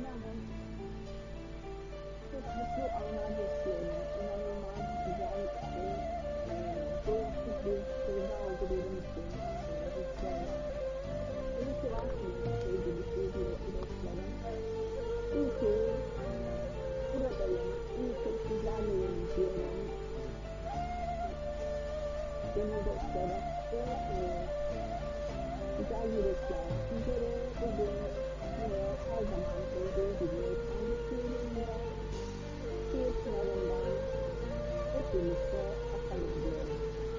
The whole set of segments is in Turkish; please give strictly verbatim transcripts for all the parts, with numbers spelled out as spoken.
İnanın çok mutlu anlar yaşıyorum. İnanılmaz güzel ve e, doyumsuz bir sevda oldu benim için. E, Ruslarla. İyi ki varsınız sevgili sevgili dostlarım. İyi ki buradayım. İyi ki sizlerleyim diyorum. Gönül dostlarım ve e, güzel yürekler. Sizlere bugün yine her zaman olduğu gibi kendi şiirimle şiir sınavından hep birlikte akalım diyorum.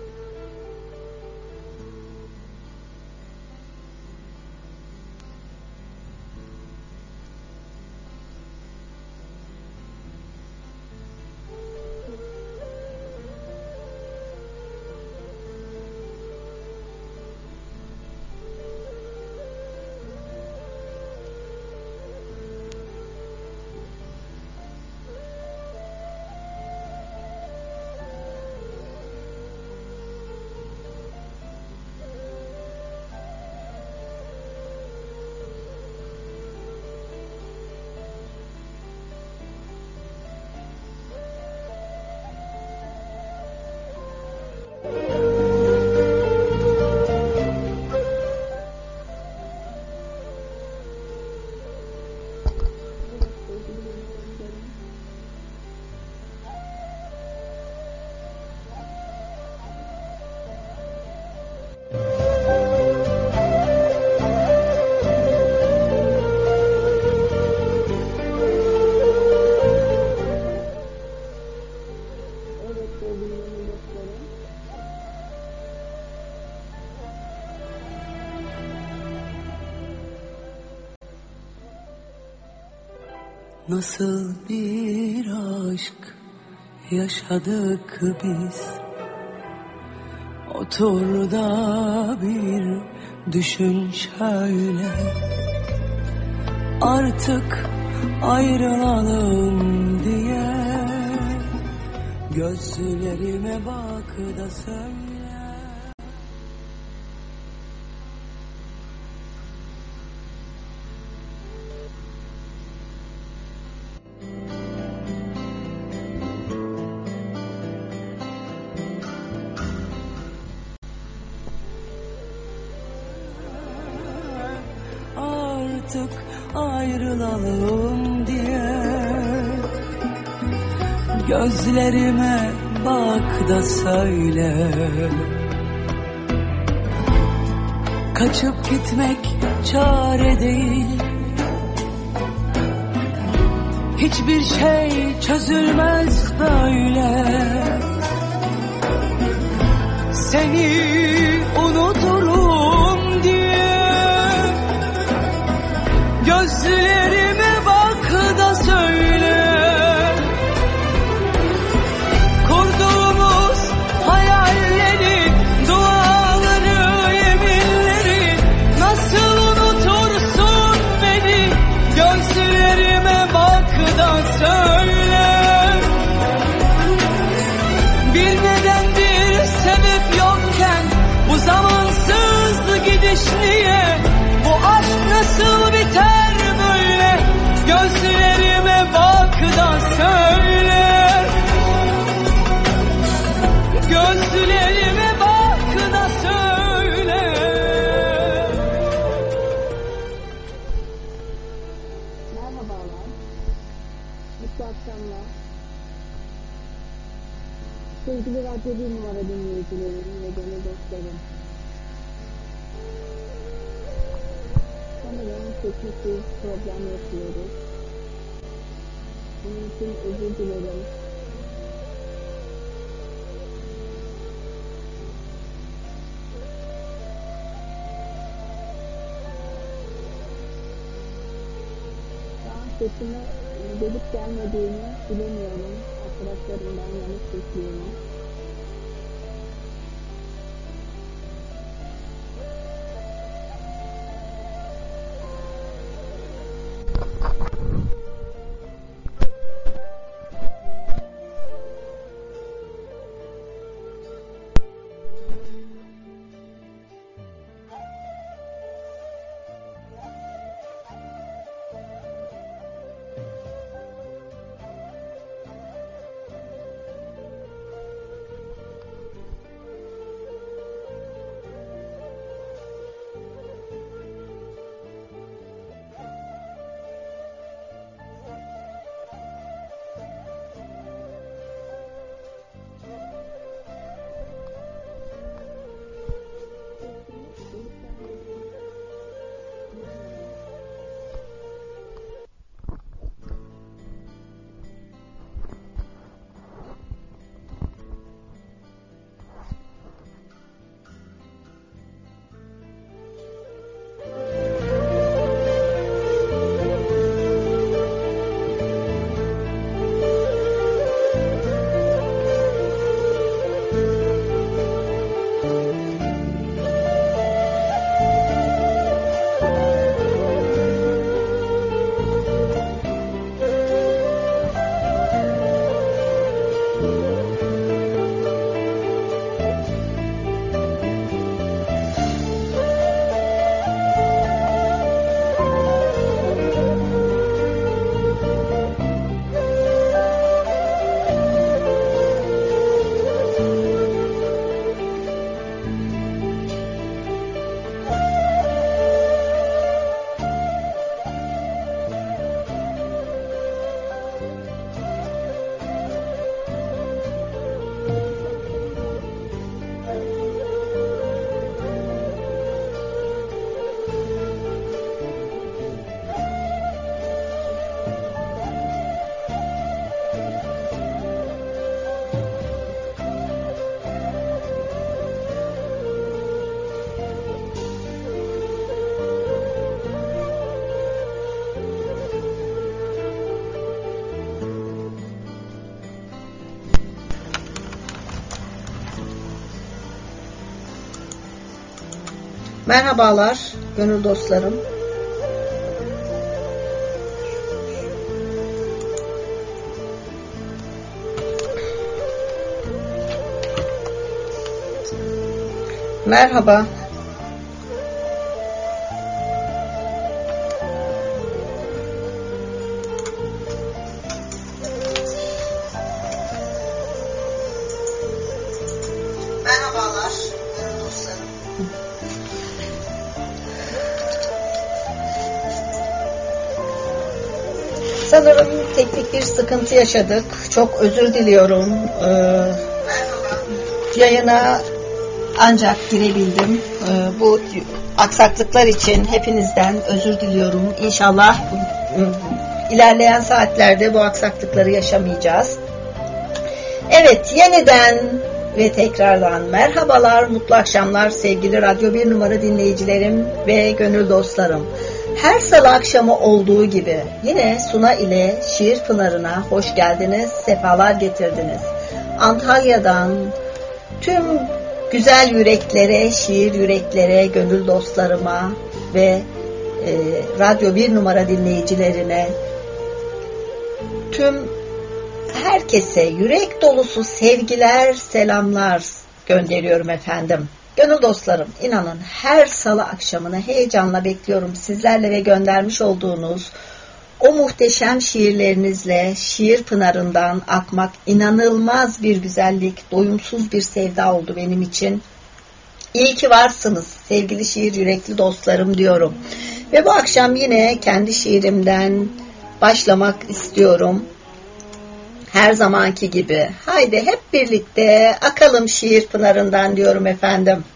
Nasıl bir aşk yaşadık biz, otur da bir düşün şöyle. Artık ayrılalım diye gözlerime bak da söyle. Artık ayrılalım diye gözlerime bak da söyle. Kaçıp gitmek çare değil, hiçbir şey çözülmez böyle. Seni unuturum diye gözlerime bak da söyle. Kurduğumuz hayalleri, duaları, yeminleri nasıl unutursun beni? Gözlerime bak da söyle. Bilmeden bir sebep yokken bu zamansız gidiş niye? Bu aşk nasıl biter böyle? Gözlerime bak da söyle. Gözlerime bak da söyle. Merhabalar. Mutlu akşamlar. Sevgili Radyo bir numara dinleyicilerim ve gönül dostlarım. Sanırım teknik bir problem yaşıyoruz. Bunun için özür dilerim. Şu an sesime gelip gelmediğini bilemiyorum. Arkadaşlarımdan yanlış bekliyorum. Merhabalar gönül dostlarım. Merhaba. Merhabalar dostlarım. Sanırım teknik bir sıkıntı yaşadık. Çok özür diliyorum. Ee, yayına ancak girebildim. Ee, bu aksaklıklar için hepinizden özür diliyorum. İnşallah ilerleyen saatlerde bu aksaklıkları yaşamayacağız. Evet, yeniden ve tekrardan merhabalar, mutlu akşamlar sevgili Radyo bir numara dinleyicilerim ve gönül dostlarım. Her salı akşamı olduğu gibi yine Suna ile Şiir Pınarı'na hoş geldiniz, sefalar getirdiniz. Antalya'dan tüm güzel yüreklere, şiir yüreklere, gönül dostlarıma ve e, Radyo bir numara dinleyicilerine, tüm herkese yürek dolusu sevgiler, selamlar gönderiyorum efendim. Gönül dostlarım, inanın her salı akşamını heyecanla bekliyorum. Sizlerle ve göndermiş olduğunuz o muhteşem şiirlerinizle şiir pınarından akmak inanılmaz bir güzellik, doyumsuz bir sevda oldu benim için. İyi ki varsınız sevgili şiir yürekli dostlarım diyorum. Ve bu akşam yine kendi şiirimden başlamak istiyorum. Her zamanki gibi. Haydi hep birlikte akalım şiir pınarından diyorum efendim.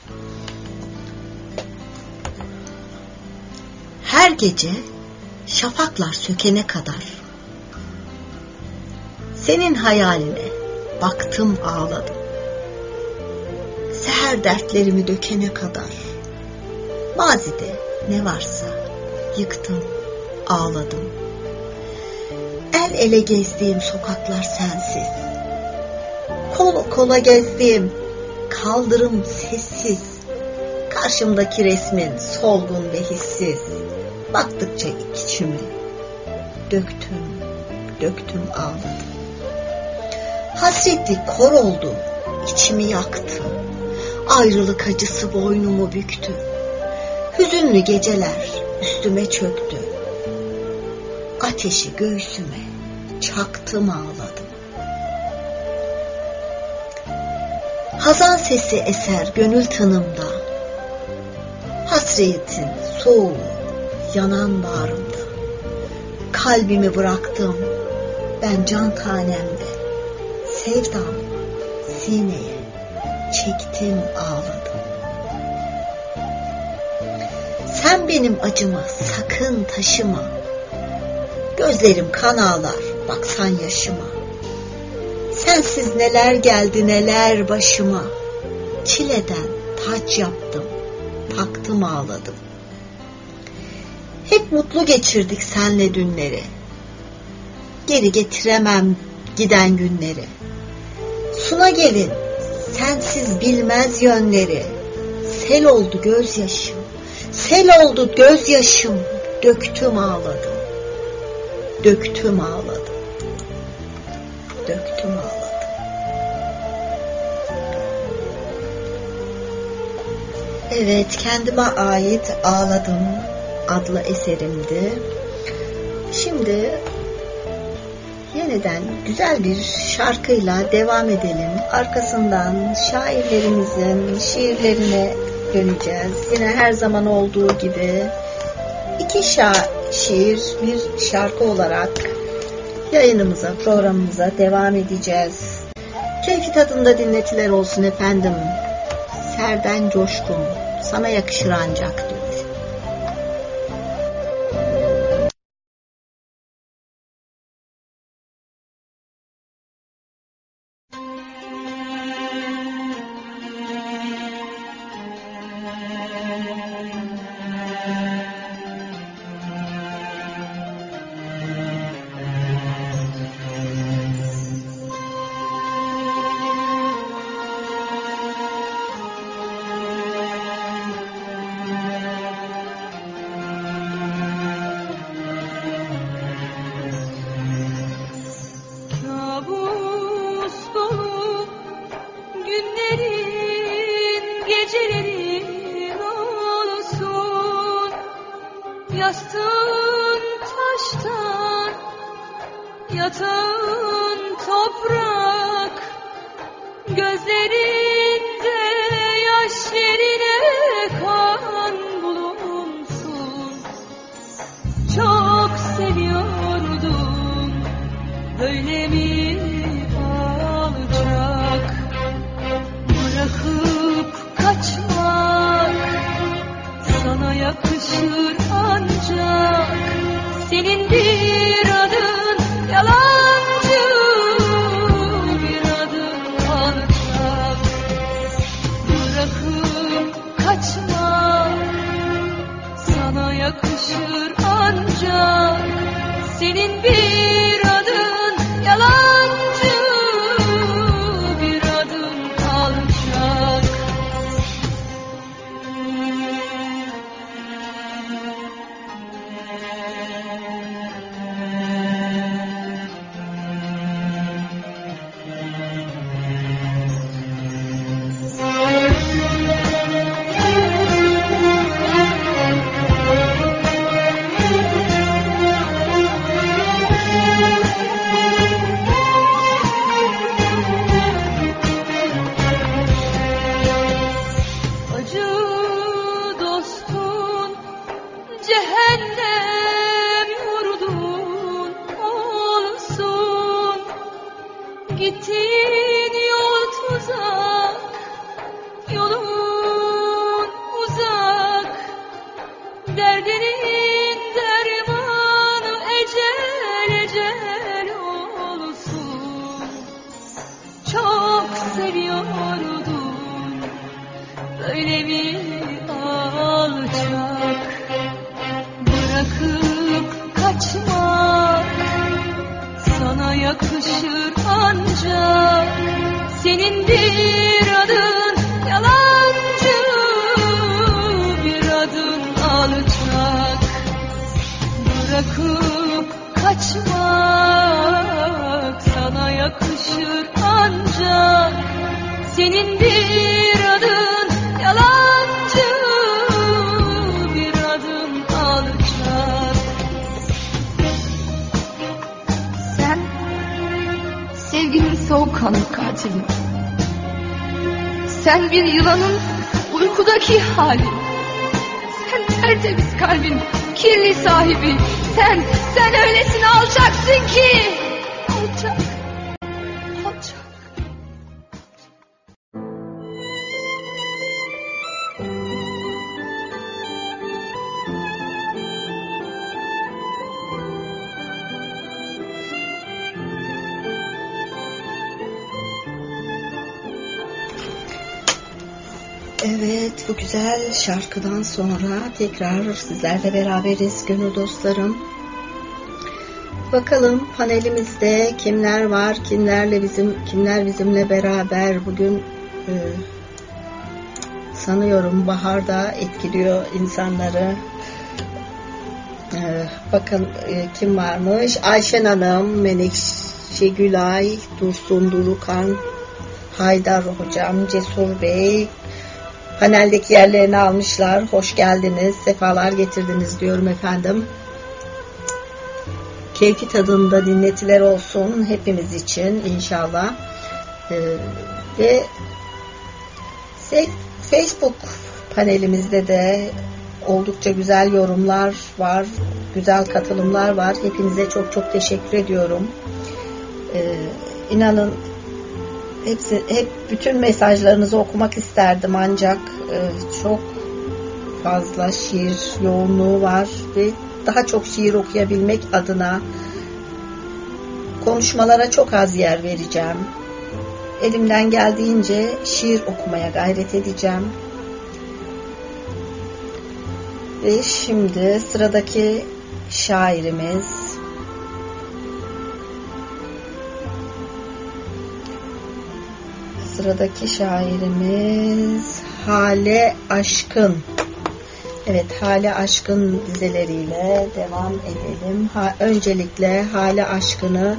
Her gece şafaklar sökene kadar senin hayaline baktım ağladım. Seher dertlerimi dökene kadar mazide ne varsa yıktım ağladım. El ele gezdiğim sokaklar sensiz, kol kola gezdiğim kaldırım sessiz, karşımdaki resmin solgun ve hissiz, baktıkça içimi döktüm, döktüm ağladım. Hasreti kor oldu, içimi yaktı, ayrılık acısı boynumu büktü, hüzünlü geceler üstüme çöktü. Ateşi göğsüme çaktım ağladım. Hazan sesi eser gönül tınımda, hasretin soğuğu yanan bağrımda. Kalbimi bıraktım ben can tanemde, sevdam sineye çektim ağladım. Sen benim acımı sakın taşıma, gözlerim kan ağlar baksan yaşıma. Sensiz neler geldi neler başıma, çileden taç yaptım, taktım ağladım. Hep mutlu geçirdik senle dünleri, geri getiremem giden günleri. Suna gelin sensiz bilmez yönleri, sel oldu gözyaşım, sel oldu gözyaşım, döktüm ağladım. Döktüm ağladım, döktüm ağladım. Evet, kendime ait Ağladım adlı eserimdi. Şimdi yeniden güzel bir şarkıyla devam edelim. Arkasından şairlerimizin şiirlerine döneceğiz. Yine her zaman olduğu gibi iki şa- şiir, bir şarkı olarak yayınımıza, programımıza devam edeceğiz. Keyfi tadında dinletiler olsun efendim. Serden Coşkun, sana yakışır ancak dur. yatağın toprak, gözlerinde yaş yerine kan bulunsun. Çok seviyordum, böyle mi alacak? Bırakıp kaçmak sana yakışır ancak, senin bir adın yalancı, bir adın alçak. Bırakıp kaçmak sana yakışır ancak, senin bir adın yalancı, bir adın alçak. Acı dostun, cehennem yurdun olsun. Gittiğin yol tuzak, yolun uzak. Derdinin dermanı ecel ecel olsun. Çok seviyordum, böyle mi alçak? Bırakıp kaçmak sana yakışır ancak, senin bir adın yalancı, bir adın alçak. Bırakıp kaçmak sana yakışır ancak, senin bir adın yalancı, bir adın alçak. Sen sevginin soğukkanlı katili. Sen bir yılanın uykudaki hali. Sen tertemiz kalbin kirli sahibi. Sen, sen öylesine alçaksın ki. Alçak, alçak. Evet, bu güzel şarkıdan sonra tekrar sizlerle beraberiz gönül dostlarım. Bakalım panelimizde kimler var, kimlerle bizim, kimler bizimle beraber bugün. e, sanıyorum bahar da etkiliyor insanları. E, bakın e, kim varmış? Ayşen Hanım, Menekşe Gülay, Dursun Durukan, Haydar Hocam, Cesur Bey paneldeki yerlerini almışlar. Hoş geldiniz, sefalar getirdiniz diyorum efendim. Keyfi tadında dinletiler olsun hepimiz için inşallah. Ee, ve Facebook panelimizde de oldukça güzel yorumlar var, güzel katılımlar var. Hepinize çok çok teşekkür ediyorum. Ee, inanın hepsi, hep bütün mesajlarınızı okumak isterdim ancak e, çok fazla şiir yoğunluğu var ve daha çok şiir okuyabilmek adına konuşmalara çok az yer vereceğim. Elimden geldiğince şiir okumaya gayret edeceğim. Ve şimdi sıradaki şairimiz Sıradaki şairimiz Hale Aşkın. Evet, Hale Aşkın dizeleriyle devam edelim. Ha, öncelikle Hale Aşkın'ı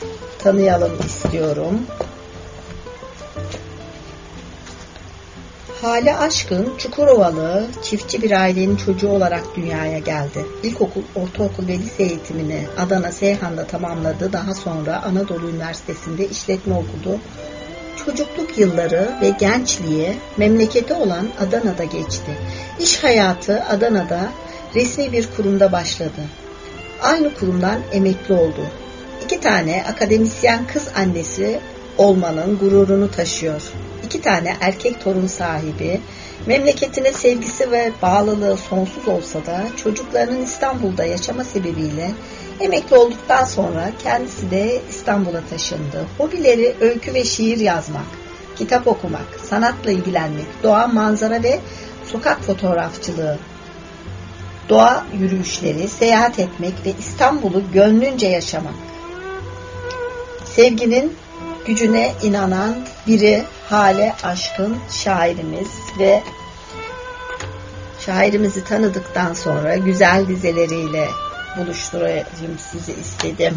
tanıyalım istiyorum. Hale Aşkın, Çukurovalı, çiftçi bir ailenin çocuğu olarak dünyaya geldi. İlkokul, ortaokul ve lise eğitimini Adana Seyhan'da tamamladı. Daha sonra Anadolu Üniversitesi'nde işletme okudu. Çocukluk yılları ve gençliği memleketi olan Adana'da geçti. İş hayatı Adana'da resmi bir kurumda başladı. Aynı kurumdan emekli oldu. İki tane akademisyen kız annesi olmanın gururunu taşıyor. İki tane erkek torun sahibi, memleketine sevgisi ve bağlılığı sonsuz olsa da çocuklarının İstanbul'da yaşama sebebiyle emekli olduktan sonra kendisi de İstanbul'a taşındı. Hobileri öykü ve şiir yazmak, kitap okumak, sanatla ilgilenmek, doğa, manzara ve sokak fotoğrafçılığı, doğa yürüyüşleri, seyahat etmek ve İstanbul'u gönlünce yaşamak. Sevginin gücüne inanan biri Hale Aşkın şairimiz ve şairimizi tanıdıktan sonra güzel dizeleriyle buluşturayım sizi istedim.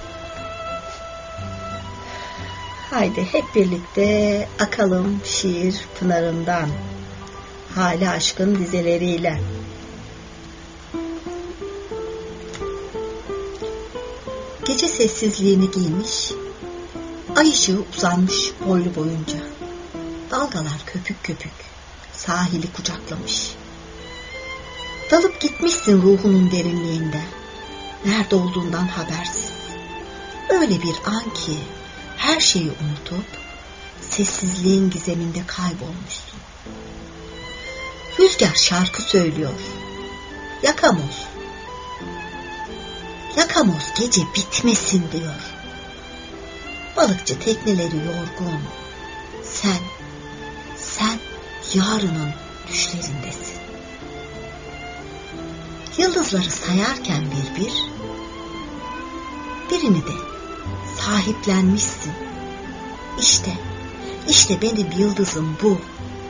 Haydi hep birlikte akalım şiir pınarından Hale Aşkın dizeleriyle. Gece sessizliğini giymiş, ay ışığı uzanmış boylu boyunca. Dalgalar köpük köpük sahili kucaklamış. Dalıp gitmişsin ruhunun derinliğinde, nerede olduğundan habersiz. Öyle bir an ki her şeyi unutup sessizliğin gizeminde kaybolmuşsun. Rüzgar şarkı söylüyor. Yakamoz, yakamoz gece bitmesin diyor. Balıkçı tekneleri yorgun. Sen, sen yarının düşlerindesin. Yıldızları sayarken bir bir, birini de sahiplenmişsin. İşte, işte benim yıldızım bu.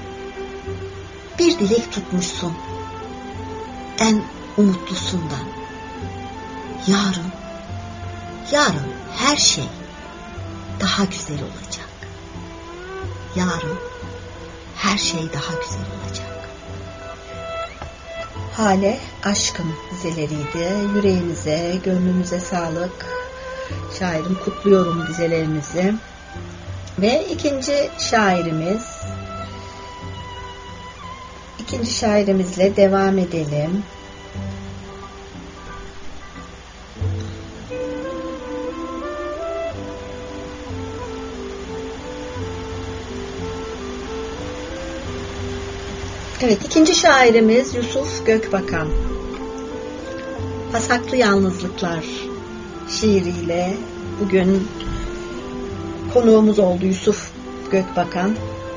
Bir dilek tutmuşsun, en umutlusundan. Yarın, yarın her şey daha güzel olacak. Yarın her şey daha güzel olacak. Hale Aşkın dizeleriydi. Yüreğinize, gönlünüze sağlık. Şairim, kutluyorum dizelerinizi. Ve ikinci şairimiz, ikinci şairimizle devam edelim. Evet, ikinci şairimiz Yusuf Gökbakan. Pasaklı Yalnızlıklar şiiriyle bugün konuğumuz oldu Yusuf Gökbakan.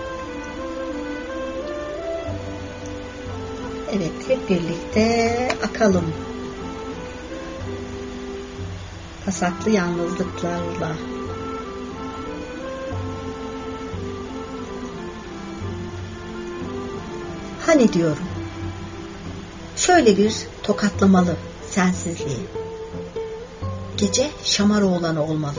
Evet, hep birlikte akalım. Pasaklı Yalnızlıklarla. Hani diyorum, şöyle bir tokatlamalı sensizliği. Gece Şamaroğlan'ı olmalı.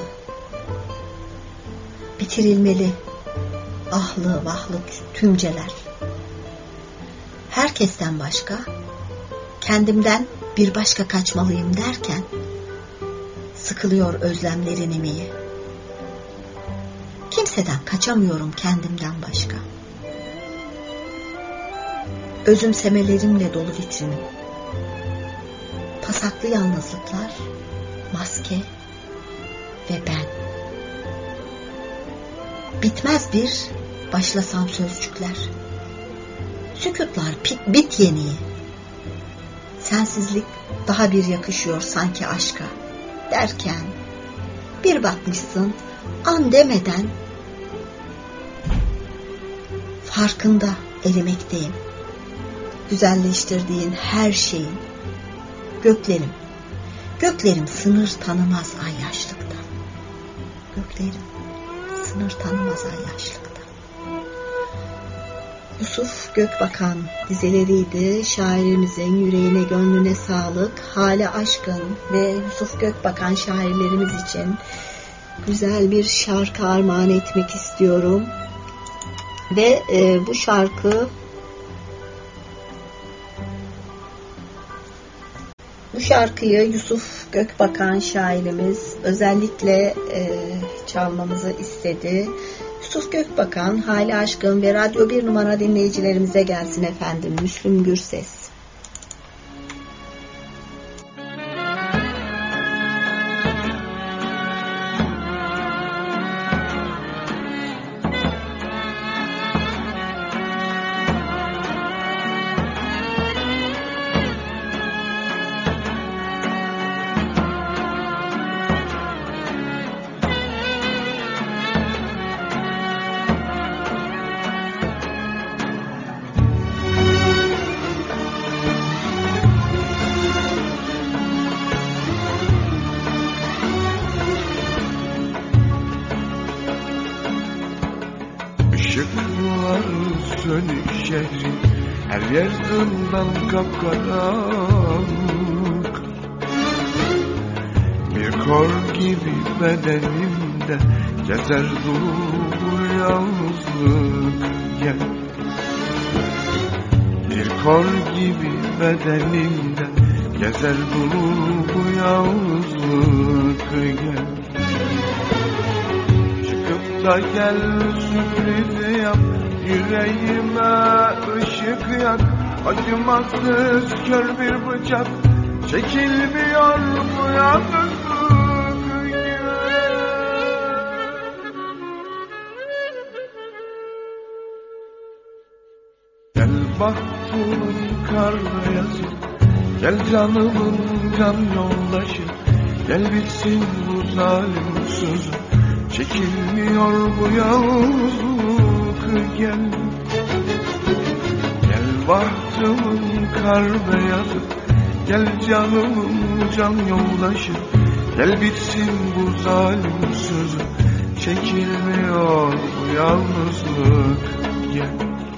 Bitirilmeli ahlı vahlı tümceler. Herkesten başka, kendimden bir başka kaçmalıyım derken, sıkılıyor özlemlerin emeği. Kimseden kaçamıyorum kendimden başka. Özümsemelerimle dolu vitrinim. Pasaklı yalnızlıklar, maske ve ben. Bitmez bir başlasam sözcükler. Sükutlar bit, bit yeniği. Sensizlik daha bir yakışıyor sanki aşka. Derken bir bakmışsın an demeden farkında erimekteyim. Güzelleştirdiğin her şeyin, göklerim, göklerim sınır tanımaz ay yaşlıkta. Göklerim sınır tanımaz ay yaşlıkta. Yusuf Gökbakan dizeleriydi. Şairimizin yüreğine, gönlüne sağlık. Hale Aşkın ve Yusuf Gökbakan şairlerimiz için güzel bir şarkı armağan etmek istiyorum. Ve e, bu şarkı bu şarkıyı Yusuf Gökbakan şairimiz özellikle e, çalmamızı istedi. Yusuf Gökbakan, Hali Aşkın ve Radyo bir Numara dinleyicilerimize gelsin efendim. Müslüm Gürses. Kapkaranlık bir kor gibi bedenimde gezer dolu yalnızlık. Gel, bir kor gibi bedenimde gezer dolu yalnızlık. Gel, çıkıp da gel sürpriz yap, yüreğime ışık yak. Acımasız kör bir bıçak çekilmiyor bu yalnızlık. Gel bahtımın kar beyazı, gel canımın can yoldaşı, gel bitsin bu zalim sözü, çekilmiyor bu yalnızlık. Gel, bahtımın kar beyazı, gel canımın can yoldaşı, gel bitsin bu zalim sözü, çekilmiyor bu yalnızlık. Gel,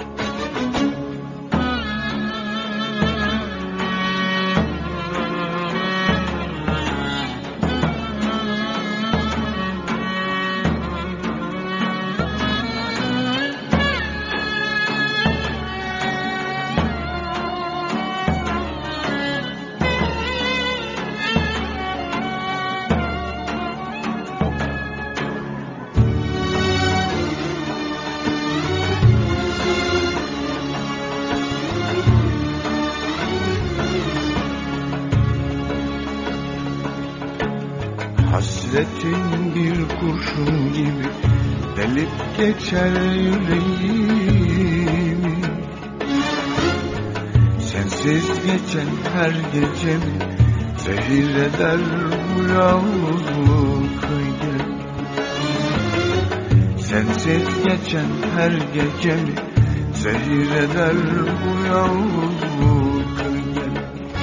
hasretin bir kurşun gibi delip geçer yüreğimi. Sensiz geçen her gecemi zehir eder bu yalnızlık. Gel, sensiz geçen her gecemi zehir eder bu yalnızlık. Gel,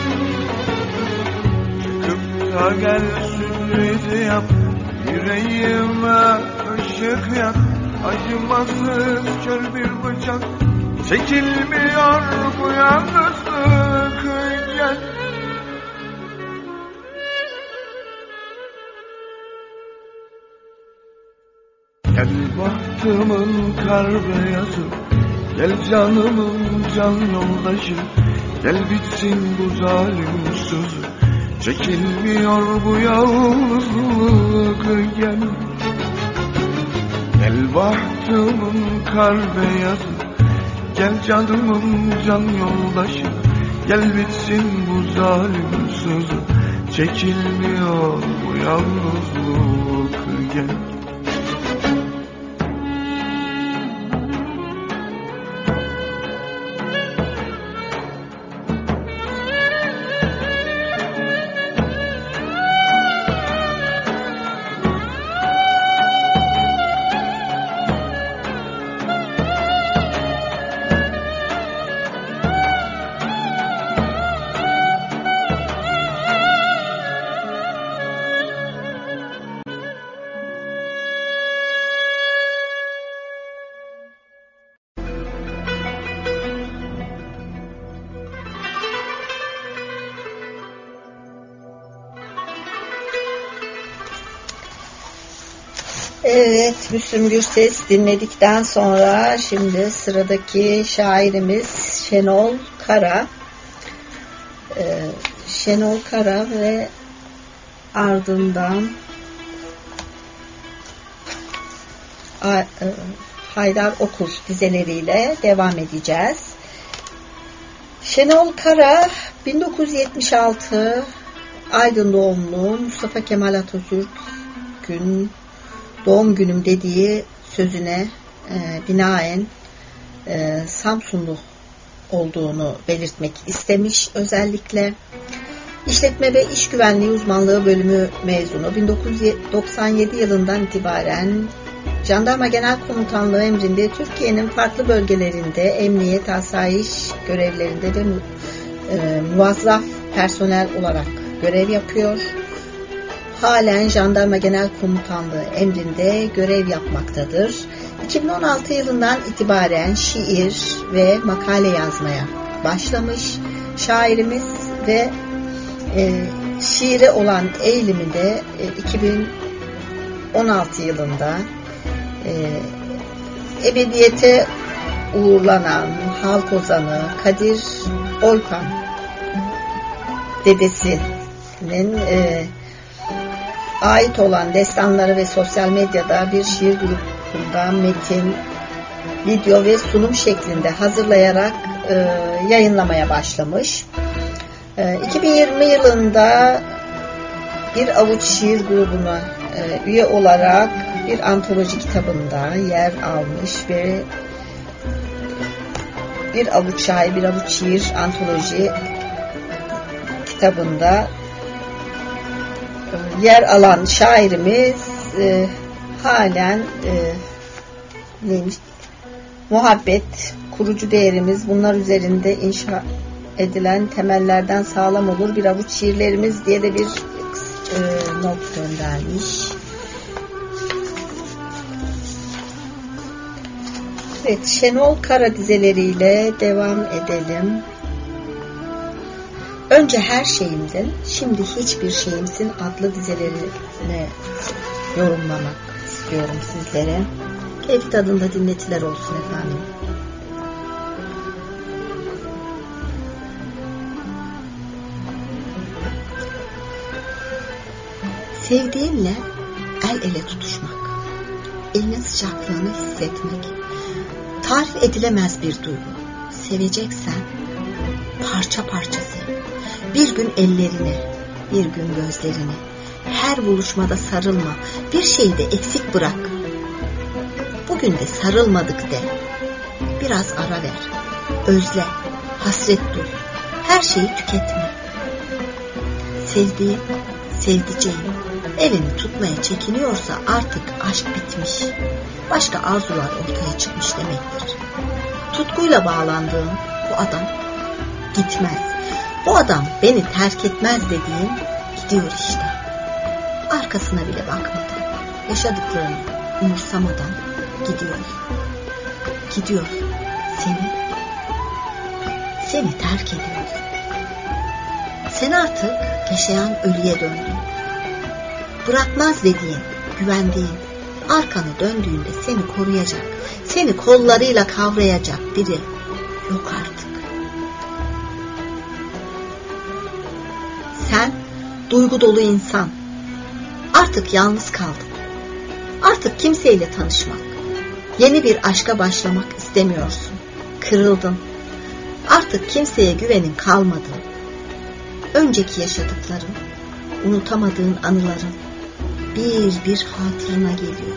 çıkıp da gel sürpriz yap, yüreğime ışık yak. Acımasız kör bir bıçak çekilmiyor bu yalnızlık. Gel, gel bahtımın kar beyazı, gel canımın can yoldaşı, gel bitsin bu zalim sözü, çekilmiyor bu yalnızlık. Gel, gel bahtımın kar beyazı, gel canımın can yoldaşı, gel bitsin bu zalim sözü, çekilmiyor bu yalnızlık. Gel, Evet, Müslüm Gürses dinledikten sonra şimdi sıradaki şairimiz Şenol Kara. Ee, Şenol Kara ve ardından Haydar Okur dizeleriyle devam edeceğiz. Şenol Kara bin dokuz yüz yetmiş altı Aydın doğumlu, Mustafa Kemal Atatürk'ün doğum günüm dediği sözüne e, binaen e, Samsunlu olduğunu belirtmek istemiş özellikle. İşletme ve İş Güvenliği Uzmanlığı bölümü mezunu. bin dokuz yüz doksan yedi yılından itibaren Jandarma Genel Komutanlığı emrinde Türkiye'nin farklı bölgelerinde emniyet, asayiş görevlerinde ve e, muvazzaf personel olarak görev yapıyor. Halen Jandarma Genel Komutanlığı emrinde görev yapmaktadır. iki bin on altı yılından itibaren şiir ve makale yazmaya başlamış. Şairimiz ve e, şiire olan eğilimi de e, iki bin on altı yılında e, ebediyete uğurlanan halk ozanı Kadir Oykan dedesinin e, ait olan destanları ve sosyal medyada bir şiir grubunda metin, video ve sunum şeklinde hazırlayarak e, yayınlamaya başlamış. E, iki bin yirmi yılında bir avuç şiir grubuna e, üye olarak bir antoloji kitabında yer almış ve bir avuç şair, bir avuç şiir antoloji kitabında yer alan şairimiz e, halen e, neymiş? Muhabbet, kurucu değerimiz, bunlar üzerinde inşa edilen temellerden sağlam olur bir avuç şiirlerimiz diye de bir e, not göndermiş. Evet, Şenol Kara dizeleriyle devam edelim. Önce her şeyimdin, şimdi hiçbir şeyimsin adlı dizelerini yorumlamak istiyorum sizlere. Keyif tadında dinletiler olsun efendim. Sevdiğimle el ele tutuşmak, elinin sıcaklığını hissetmek, tarif edilemez bir duygu. Seveceksen parça parça sev. Bir gün ellerini, bir gün gözlerini, her buluşmada sarılma, bir şeyi de eksik bırak. Bugün de sarılmadık de, biraz ara ver, özle, hasret duy, her şeyi tüketme. Sevdiğim, sevdiceğim, elini tutmaya çekiniyorsa artık aşk bitmiş, başka arzular ortaya çıkmış demektir. Tutkuyla bağlandığım bu adam gitmez. Bu adam beni terk etmez dediğin gidiyor işte. Arkasına bile bakmadan, yaşadıklarını umursamadan gidiyor. Gidiyor. Seni, seni terk ediyor. Sen artık yaşayan ölüye döndün. Bırakmaz dediğin, güvendiğin, arkanı döndüğünde seni koruyacak, seni kollarıyla kavrayacak biri yok artık. Sen duygu dolu insan. Artık yalnız kaldın. Artık kimseyle tanışmak, yeni bir aşka başlamak istemiyorsun. Kırıldın. Artık kimseye güvenin kalmadı. Önceki yaşadıkların, unutamadığın anıların bir bir hatırına geliyor.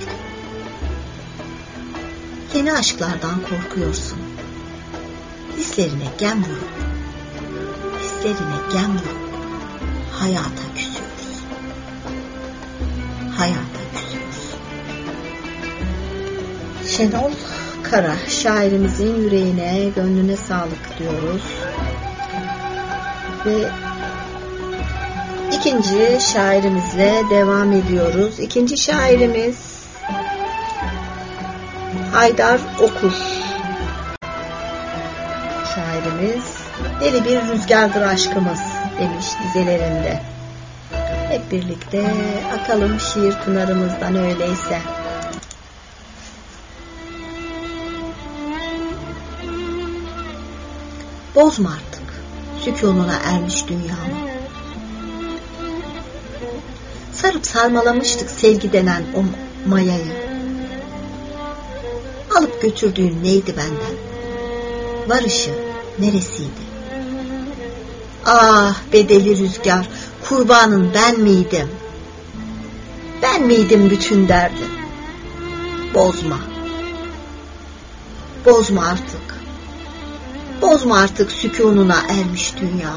Yeni aşklardan korkuyorsun. Hislerine gem vurup, hislerine gem vurup hayata küsüyorsun. Hayata küsüyorsun. Şenol Kara şairimizin yüreğine, gönlüne sağlık diyoruz. Ve ikinci şairimizle devam ediyoruz. İkinci şairimiz Haydar Okur. Şairimiz deli bir rüzgardır aşkımız demiş dizelerinde. Hep birlikte akalım şiir pınarımızdan öyleyse. Bozma artık sükununa ermiş dünyamı. Sarıp sarmalamıştık sevgi denen o mayayı. Alıp götürdüğün neydi benden? Varışı neresiydi? Ah bedeli rüzgar, kurbanın ben miydim? Ben miydim bütün derdin? Bozma. Bozma artık. Bozma artık sükununa ermiş dünya.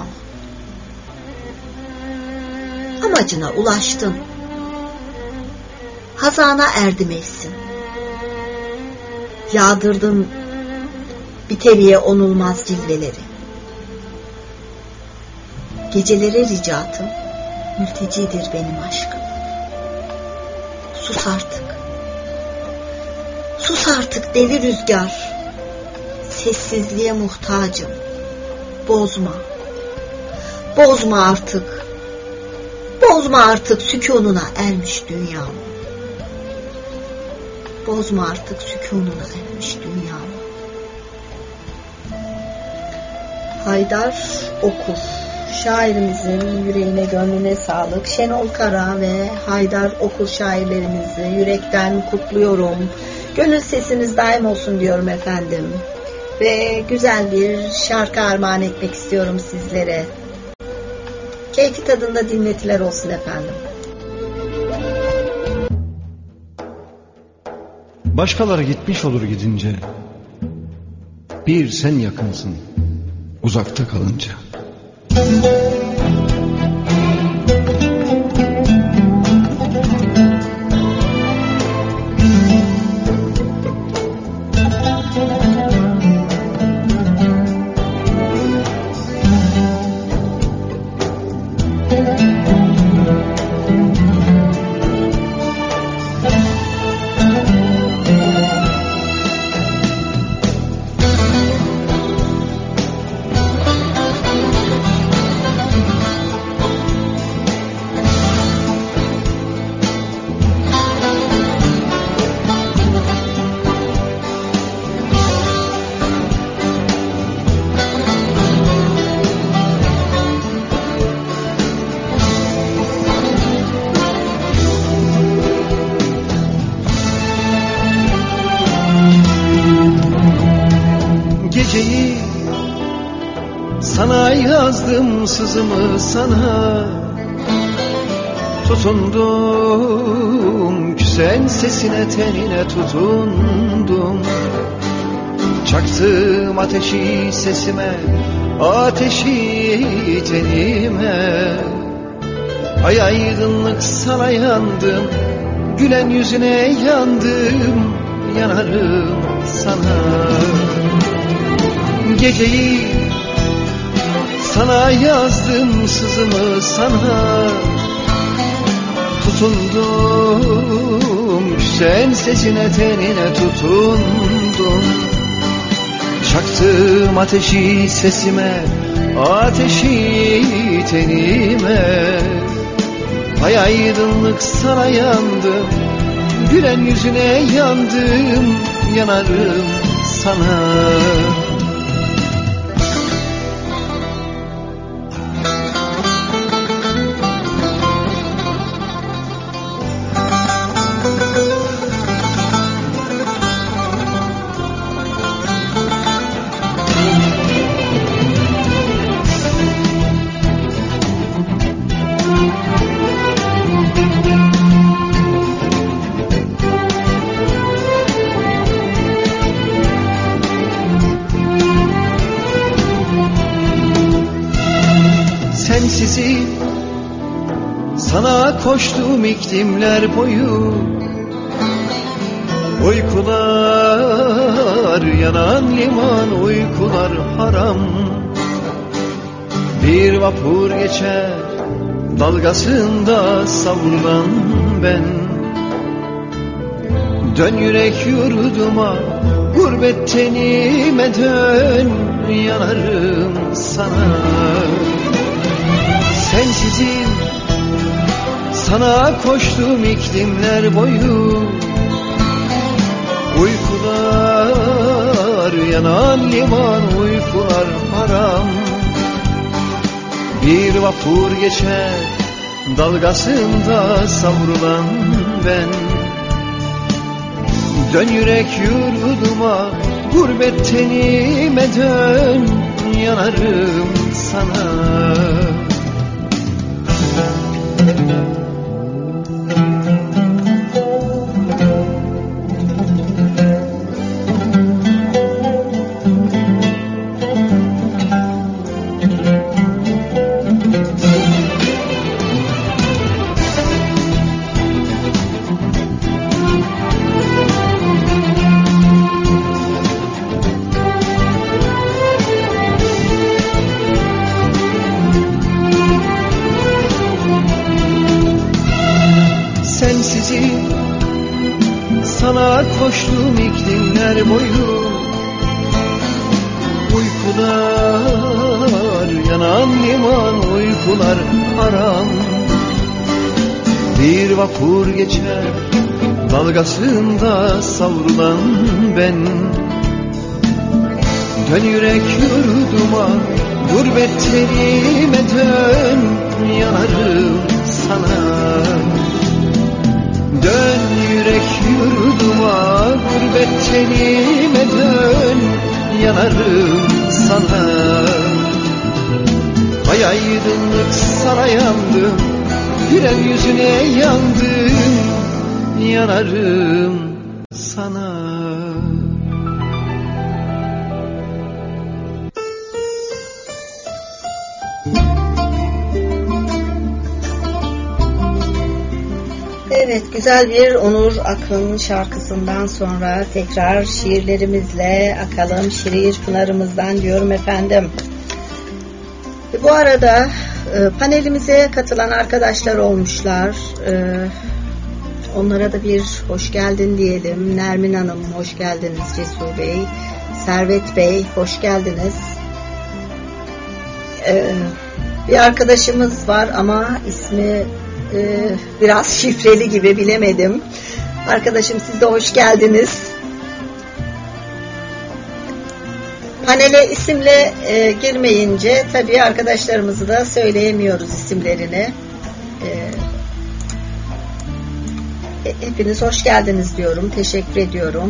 Amacına ulaştın. Hazana erdi mevsim. Yağdırdın biteriye onulmaz cilveleri. Gecelere ricatım mültecidir benim aşkım. Sus artık. Sus artık deli rüzgar. Sessizliğe muhtacım. Bozma. Bozma artık. Bozma artık sükununa ermiş dünyam. Bozma artık sükununa ermiş dünyam. Haydar Okur. Şairimizin yüreğine gönlüne sağlık. Şenol Kara ve Haydar Okur şairlerimizi yürekten kutluyorum. Gönül sesiniz daim olsun diyorum efendim. Ve güzel bir şarkı armağan etmek istiyorum sizlere. Keyfi tadında dinletiler olsun efendim. Başkaları gitmiş olur gidince, bir sen yakınsın uzakta kalınca. Sana yazdım sızımı sana, tutundum küsen sesine tenine tutundum. Çaktım ateşi sesime, ateşi tenime. Ay aydınlık sana yandım, gülen yüzüne yandım, yanarım sana. Geceyi sana yazdım sızımı sana, tutundum sen sesine tenine tutundum. Çaktım ateşi sesime, ateşi tenime. Ay aydınlık sana yandım, gülen yüzüne yandım, yanarım sana. Sensizim sana koştum iklimler boyu, uykular yanan liman, uykular haram. Bir vapur geçer dalgasında savrulan ben. Dön yürek yurduma, gurbet tenime dön, yanarım sana. Sensizim sana koştum iklimler boyu, uykular yanan liman, uykular haram. haram. Bir vapur geçer dalgasında savrulan ben. Dön yürek yurduma, gurbet tenime dön, yanarım sana. Sana koştum iklimler boyu, uykular yanan liman, uykular haram. Bir vapur geçer dalgasında savrulan ben. Dön yürek yurduma, gurbet telime dön, yanarım sana. Dön yürek yurduma, gurbet tenime dön, yanarım sana. Ay aydınlık sana yandım, gülen yüzüne yandım, yanarım sana. Evet, güzel bir Onur Akın şarkısından sonra tekrar şiirlerimizle akalım şiir pınarımızdan diyorum efendim. Bu arada e, panelimize katılan arkadaşlar olmuşlar. E, onlara da bir hoş geldin diyelim. Nermin Hanım hoş geldiniz, Cesur Bey, Servet Bey hoş geldiniz. E, bir arkadaşımız var ama ismi Ee, biraz şifreli gibi, bilemedim. Arkadaşım siz de hoş geldiniz. Panele isimle e, girmeyince tabii arkadaşlarımızı da söyleyemiyoruz isimlerini. Ee, hepiniz hoş geldiniz diyorum. Teşekkür ediyorum.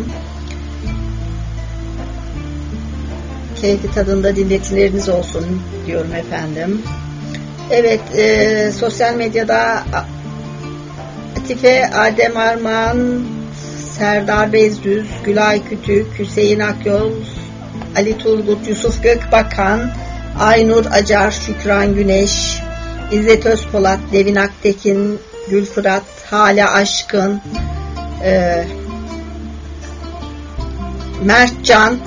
Keyfi tadında dinletileriniz olsun diyorum efendim. Evet, e, sosyal medyada Atife Adem Arman, Serdar Bezdüz, Gülay Kütük, Hüseyin Akyol, Ali Turgut, Yusuf Gökbakan, Aynur Acar, Şükran Güneş, İzzet Özpolat, Devin Aktekin, Gül Fırat, Hale Aşkın, e, Mert Can,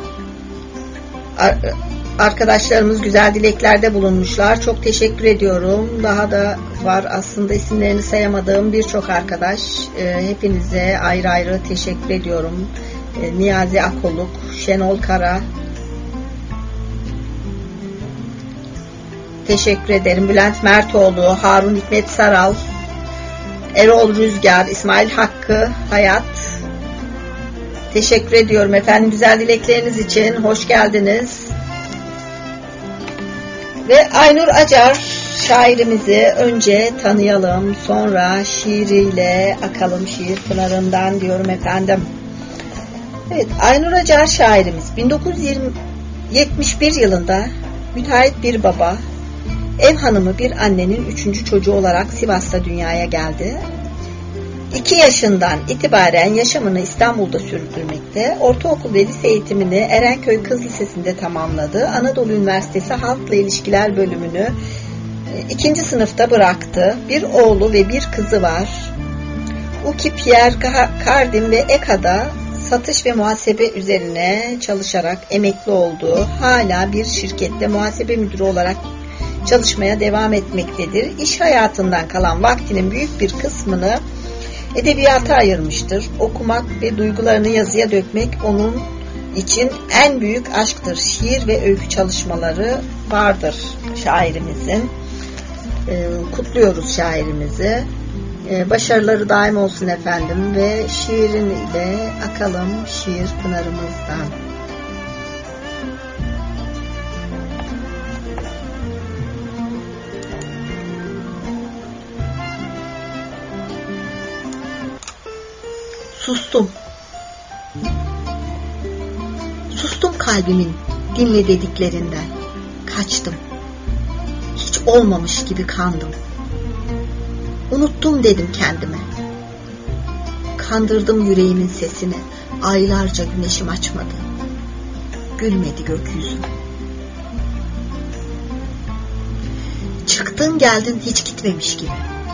arkadaşlarımız güzel dileklerde bulunmuşlar. Çok teşekkür ediyorum. Daha da var aslında isimlerini sayamadığım birçok arkadaş. E, hepinize ayrı ayrı teşekkür ediyorum. E, Niyazi Akoluk, Şenol Kara, teşekkür ederim. Bülent Mertoğlu, Harun Hikmet Saral, Erol Rüzgar, İsmail Hakkı Hayat, teşekkür ediyorum efendim güzel dilekleriniz için. Hoş geldiniz. Ve Aynur Acar şairimizi önce tanıyalım, sonra şiiriyle akalım şiir pınarından diyorum efendim. Evet, Aynur Acar şairimiz bin dokuz yüz yetmiş bir yılında müteahhit bir baba, ev hanımı bir annenin üçüncü çocuğu olarak Sivas'ta dünyaya geldi. İki yaşından itibaren yaşamını İstanbul'da sürdürmekte. Ortaokul ve lise eğitimini Erenköy Kız Lisesi'nde tamamladı. Anadolu Üniversitesi Halkla İlişkiler bölümünü ikinci sınıfta bıraktı. Bir oğlu ve bir kızı var. Uki Pierre Cardin ve E K A'da satış ve muhasebe üzerine çalışarak emekli oldu. Hala bir şirkette muhasebe müdürü olarak çalışmaya devam etmektedir. İş hayatından kalan vaktinin büyük bir kısmını edebiyata ayırmıştır. Okumak ve duygularını yazıya dökmek onun için en büyük aşktır. Şiir ve öykü çalışmaları vardır şairimizin. Ee, kutluyoruz şairimizi. Ee, başarıları daim olsun efendim ve şiirin ile akalım şiir pınarımızdan. Sustum. Sustum kalbimin dinle dediklerinden. Kaçtım. Hiç olmamış gibi kandım. Unuttum dedim kendime. Kandırdım yüreğimin sesini. Aylarca güneşim açmadı. Gülmedi gökyüzü. Çıktın geldin hiç gitmemiş gibi.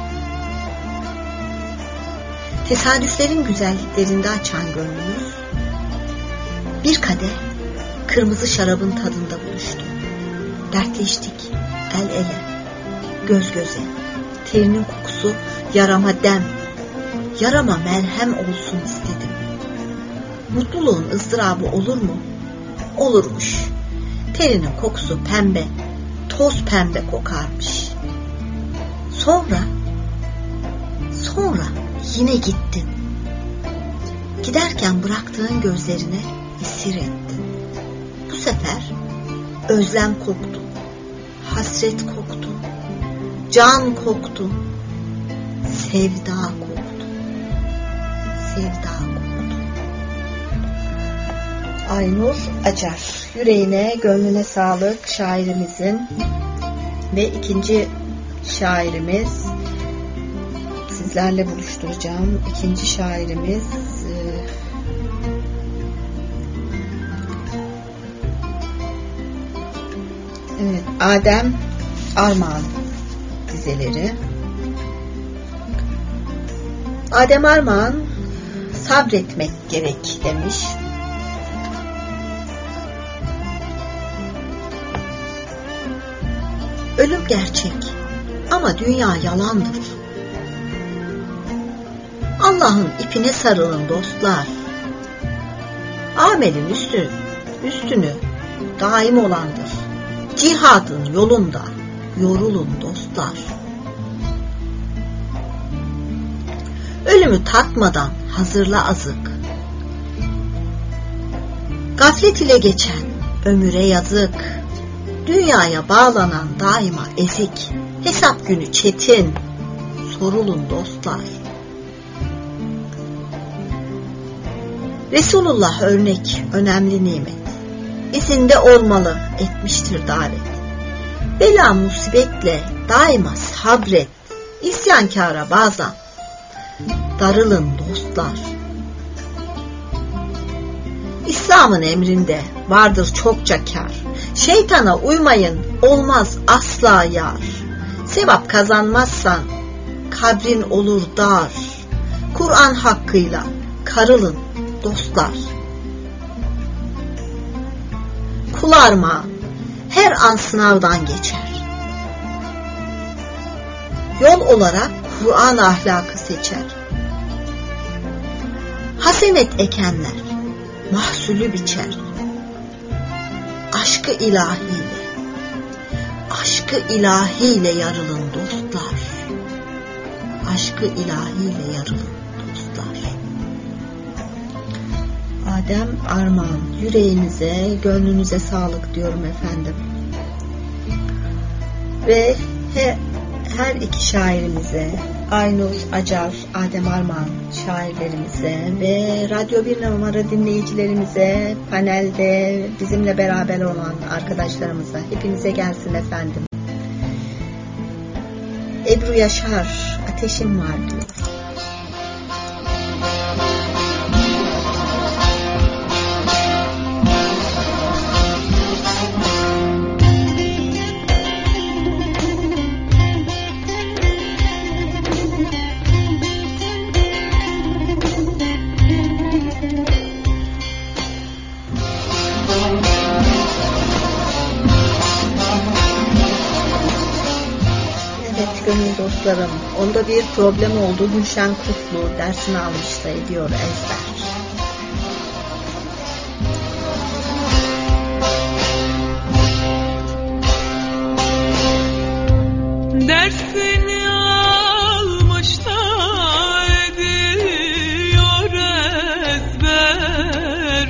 Tesadüflerin güzelliklerinde açan gönlümüz bir kadeh kırmızı şarabın tadında buluştu. Dertleştik el ele, göz göze. Terinin kokusu yarama dem, yarama merhem olsun istedim. Mutluluğun ızdırabı olur mu? Olurmuş. Terinin kokusu pembe, toz pembe kokarmış. Sonra, sonra yine gittin. Giderken bıraktığın gözlerine esir ettin. Bu sefer özlem koktu, hasret koktu, can koktu, sevda koktu, sevda koktu. Aynur Acar, yüreğine, gönlüne sağlık şairimizin. Ve ikinci şairimiz, sizlerle buluşturacağım ikinci şairimiz evet, Adem Armağan dizeleri. Adem Armağan sabretmek gerek demiş. Ölüm gerçek ama dünya yalandır. Allah'ın ipine sarılın dostlar. Amelin üstü, üstünü daim olandır. Cihadın yolunda yorulun dostlar. Ölümü tatmadan hazırla azık. Gaflet ile geçen ömüre yazık. Dünyaya bağlanan daima ezik. Hesap günü çetin. Sorulun dostlar. Resulullah örnek, önemli nimet. İzinde olmalı, etmiştir davet. Bela musibetle daima sabret. İsyankâra bazen darılın dostlar. İslam'ın emrinde vardır çokça kâr. Şeytana uymayın, olmaz asla yar. Sevap kazanmazsan kabrin olur dar. Kur'an hakkıyla karılın dostlar. Kul armağan her an sınavdan geçer. Yol olarak Kur'an ahlakı seçer. Hasenet ekenler mahsulü biçer. Aşkı ilahiyle, aşkı ilahiyle yarılın dostlar. Aşkı ilahiyle yarılın dostlar. Adem Armağan, yüreğinize, gönlünüze sağlık diyorum efendim. Ve he, her iki şairimize, Aynur Acar, Adem Armağan şairlerimize ve Radyo bir numara dinleyicilerimize, panelde bizimle beraber olan arkadaşlarımıza, hepinize gelsin efendim. Ebru Yaşar, ateşim var diyor. Gönül dostlarım, onda bir problem oldu. Gülşen Kutlu dersini almıştı, ediyor ezber. Dersini almış da ediyor ezber.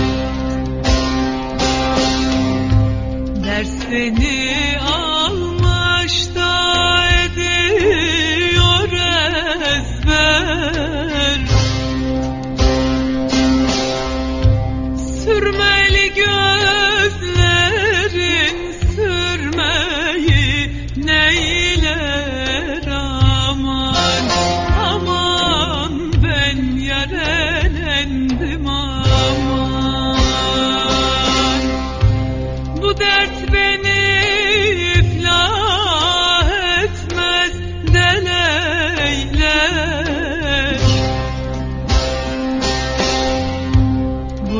Dersini almış da ediyor ezber.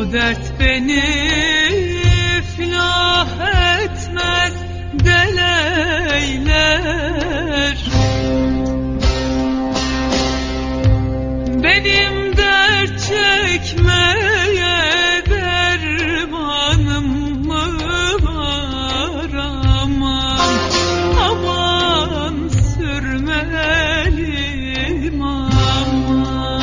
Bu dert beni iflah etmez, deleyler. Benim dert çekmeye dermanım mı var? Aman, aman sürmelim aman.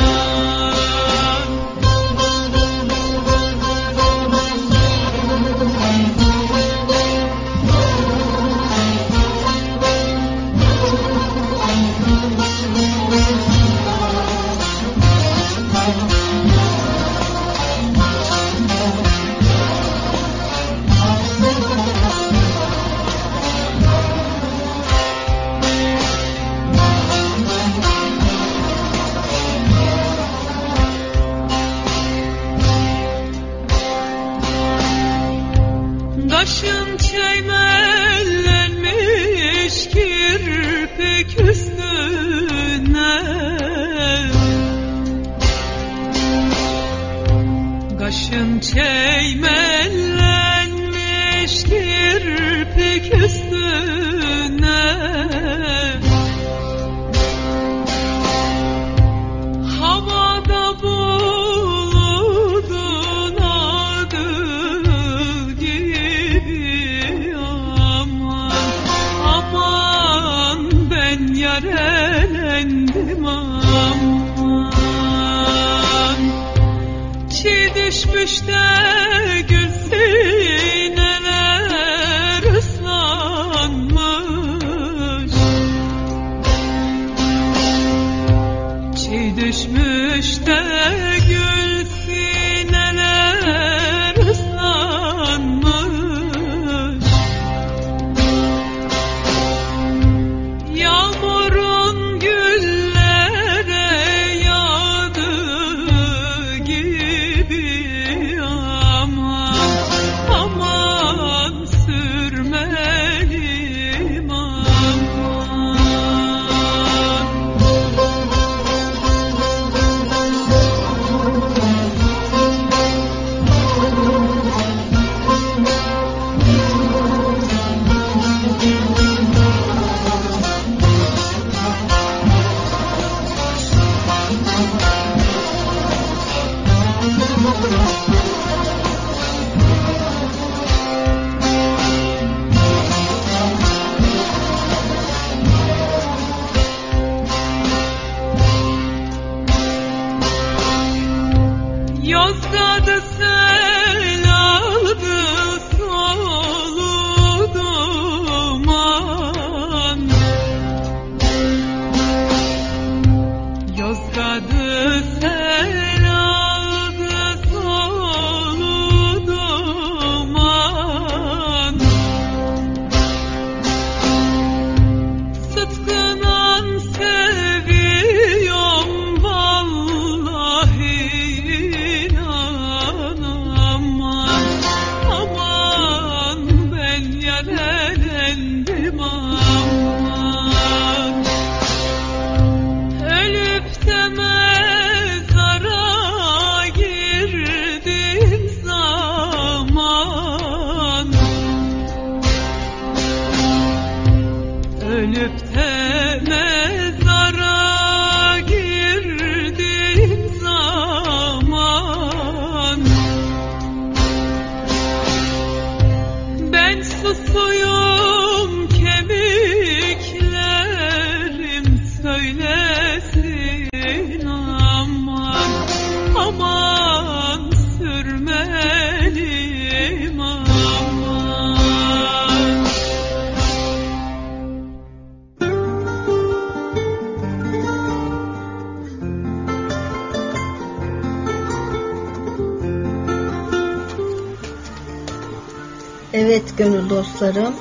Kaşın çeymellenmiş kirpik üstüne, kaşın çeymellenmiş kirpik üstüne, havada buludun adı gibi. Aman, aman ben yarelendim aman. Çiğ düşmüş de gül sineler ıslanmış, çiğ düşmüş de gül sineler ıslanmış. Yağmurun güllere yağdığı gibi. Aman, aman sürmelim aman. Yozgat'ı sel aldı solu duman, Yozgat'ı sel aldı solu duman. Sıtkınan seviyorum vallahi. Aman, aman ben yarelendim aman. Ölüp de mezara girdim zaman, ölüp de mezara girdim zaman. Ben susuyum, kemiklerim söylesin aman, aman sürmelim aman. Evet gönül dostlarım,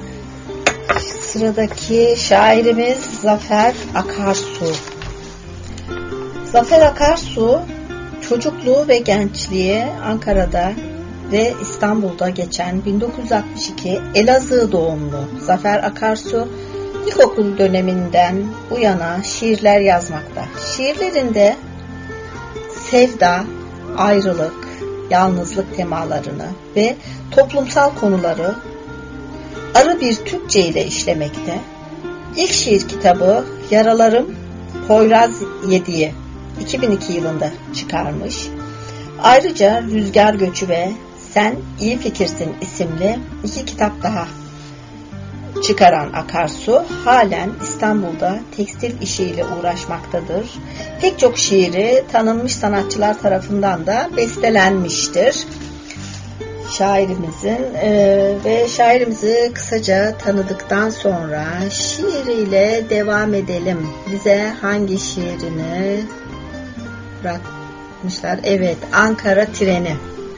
sıradaki şairimiz Zafer Akarsu. Zafer Akarsu çocukluğu ve gençliği Ankara'da ve İstanbul'da geçen bin dokuz yüz altmış iki Elazığ doğumlu Zafer Akarsu ilkokul döneminden bu yana şiirler yazmakta. Şiirlerinde sevda, ayrılık, yalnızlık temalarını ve toplumsal konuları arı bir Türkçe ile işlemekte. İlk şiir kitabı Yaralarım Poyraz Yedi'yi iki bin iki yılında çıkarmış. Ayrıca Rüzgar Göçü ve Sen İyi Fikirsin isimli iki kitap daha çıkaran Akarsu halen İstanbul'da tekstil işiyle uğraşmaktadır. Pek çok şiiri tanınmış sanatçılar tarafından da bestelenmiştir. Şairimizin e, ve şairimizi kısaca tanıdıktan sonra şiiriyle devam edelim. Bize hangi şiirini bırakmışlar? Evet, Ankara Treni.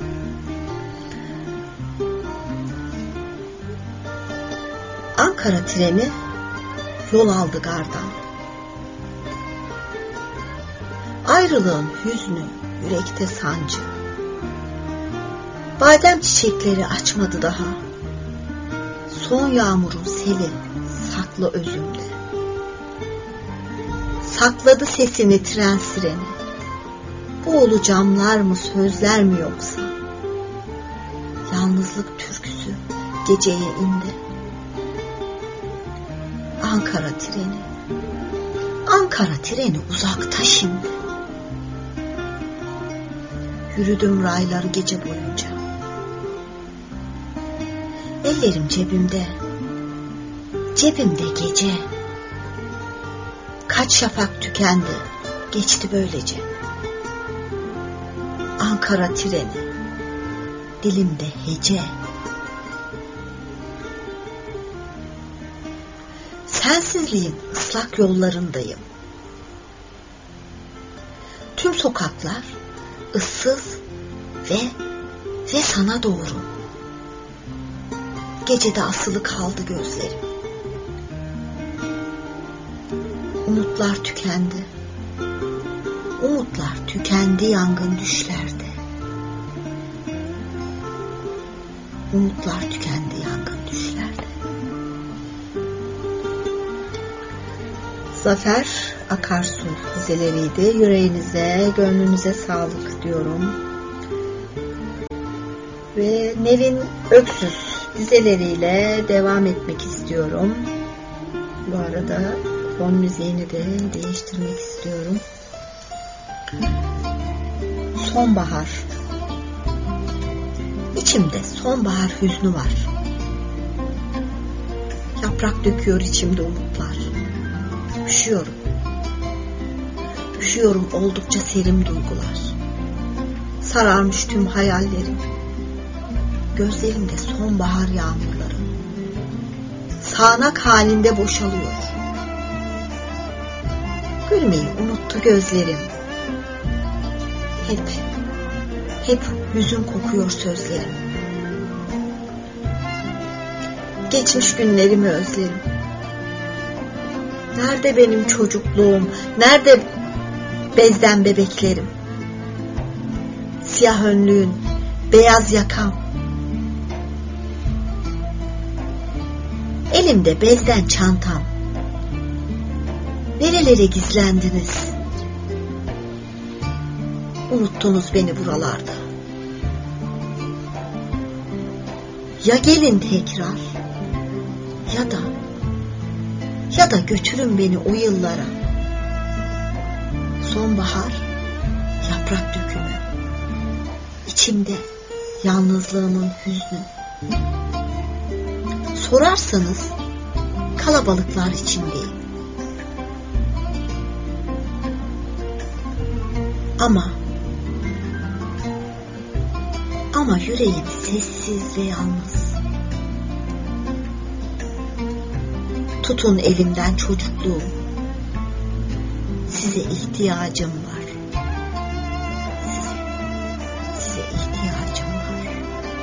Ankara treni yol aldı gardan. Ayrılığın hüznü, yürekte sancı. Badem çiçekleri açmadı daha. Son yağmurun seli saklı özümde. Sakladı sesini tren sireni. Buğulu camlar mı sözler mi yoksa? Yalnızlık türküsü geceye indi. Ankara treni, Ankara treni uzakta şimdi. Yürüdüm rayları gece boyunca. Ellerim cebimde, cebimde gece. Kaç şafak tükendi, geçti böylece. Ankara treni, dilimde hece. Sensizliğin ıslak yollarındayım. Tüm sokaklar ıssız ve ve sana doğru. Gecede asılı kaldı gözlerim. Umutlar tükendi. Umutlar tükendi yangın düşlerde. Umutlar tükendi yangın düşlerde. Zafer Akarsu dizeleriydi. Yüreğinize, gönlünüze sağlık diyorum. Ve Nevin Öksüz dizeleriyle devam etmek istiyorum. Bu arada fon müziğini de değiştirmek istiyorum. Sonbahar. İçimde sonbahar hüznü var. Yaprak döküyor içimde umutlar. Üşüyorum. Üşüyorum oldukça serin duygular. Sararmış tüm hayallerim. Gözlerimde sonbahar yağmurları. Sağanak halinde boşalıyor. Gülmeyi unuttu gözlerim. Hep, hep hüzün kokuyor sözlerim. Geçmiş günlerimi özlerim. Nerede benim çocukluğum? Nerede bezden bebeklerim? Siyah önlüğün, beyaz yakam. Elimde bezden çantam. Nerelere gizlendiniz? Unuttunuz beni buralarda. Ya gelin tekrar ya da ya da götürün beni o yıllara. Sonbahar, yaprak dökümü. İçimde yalnızlığımın hüznü. Sorarsanız kalabalıklar içindeyim. Ama ama yüreğim sessiz ve yalnız. Tutun elimden çocukluğum. Size ihtiyacım var. Size, size ihtiyacım var.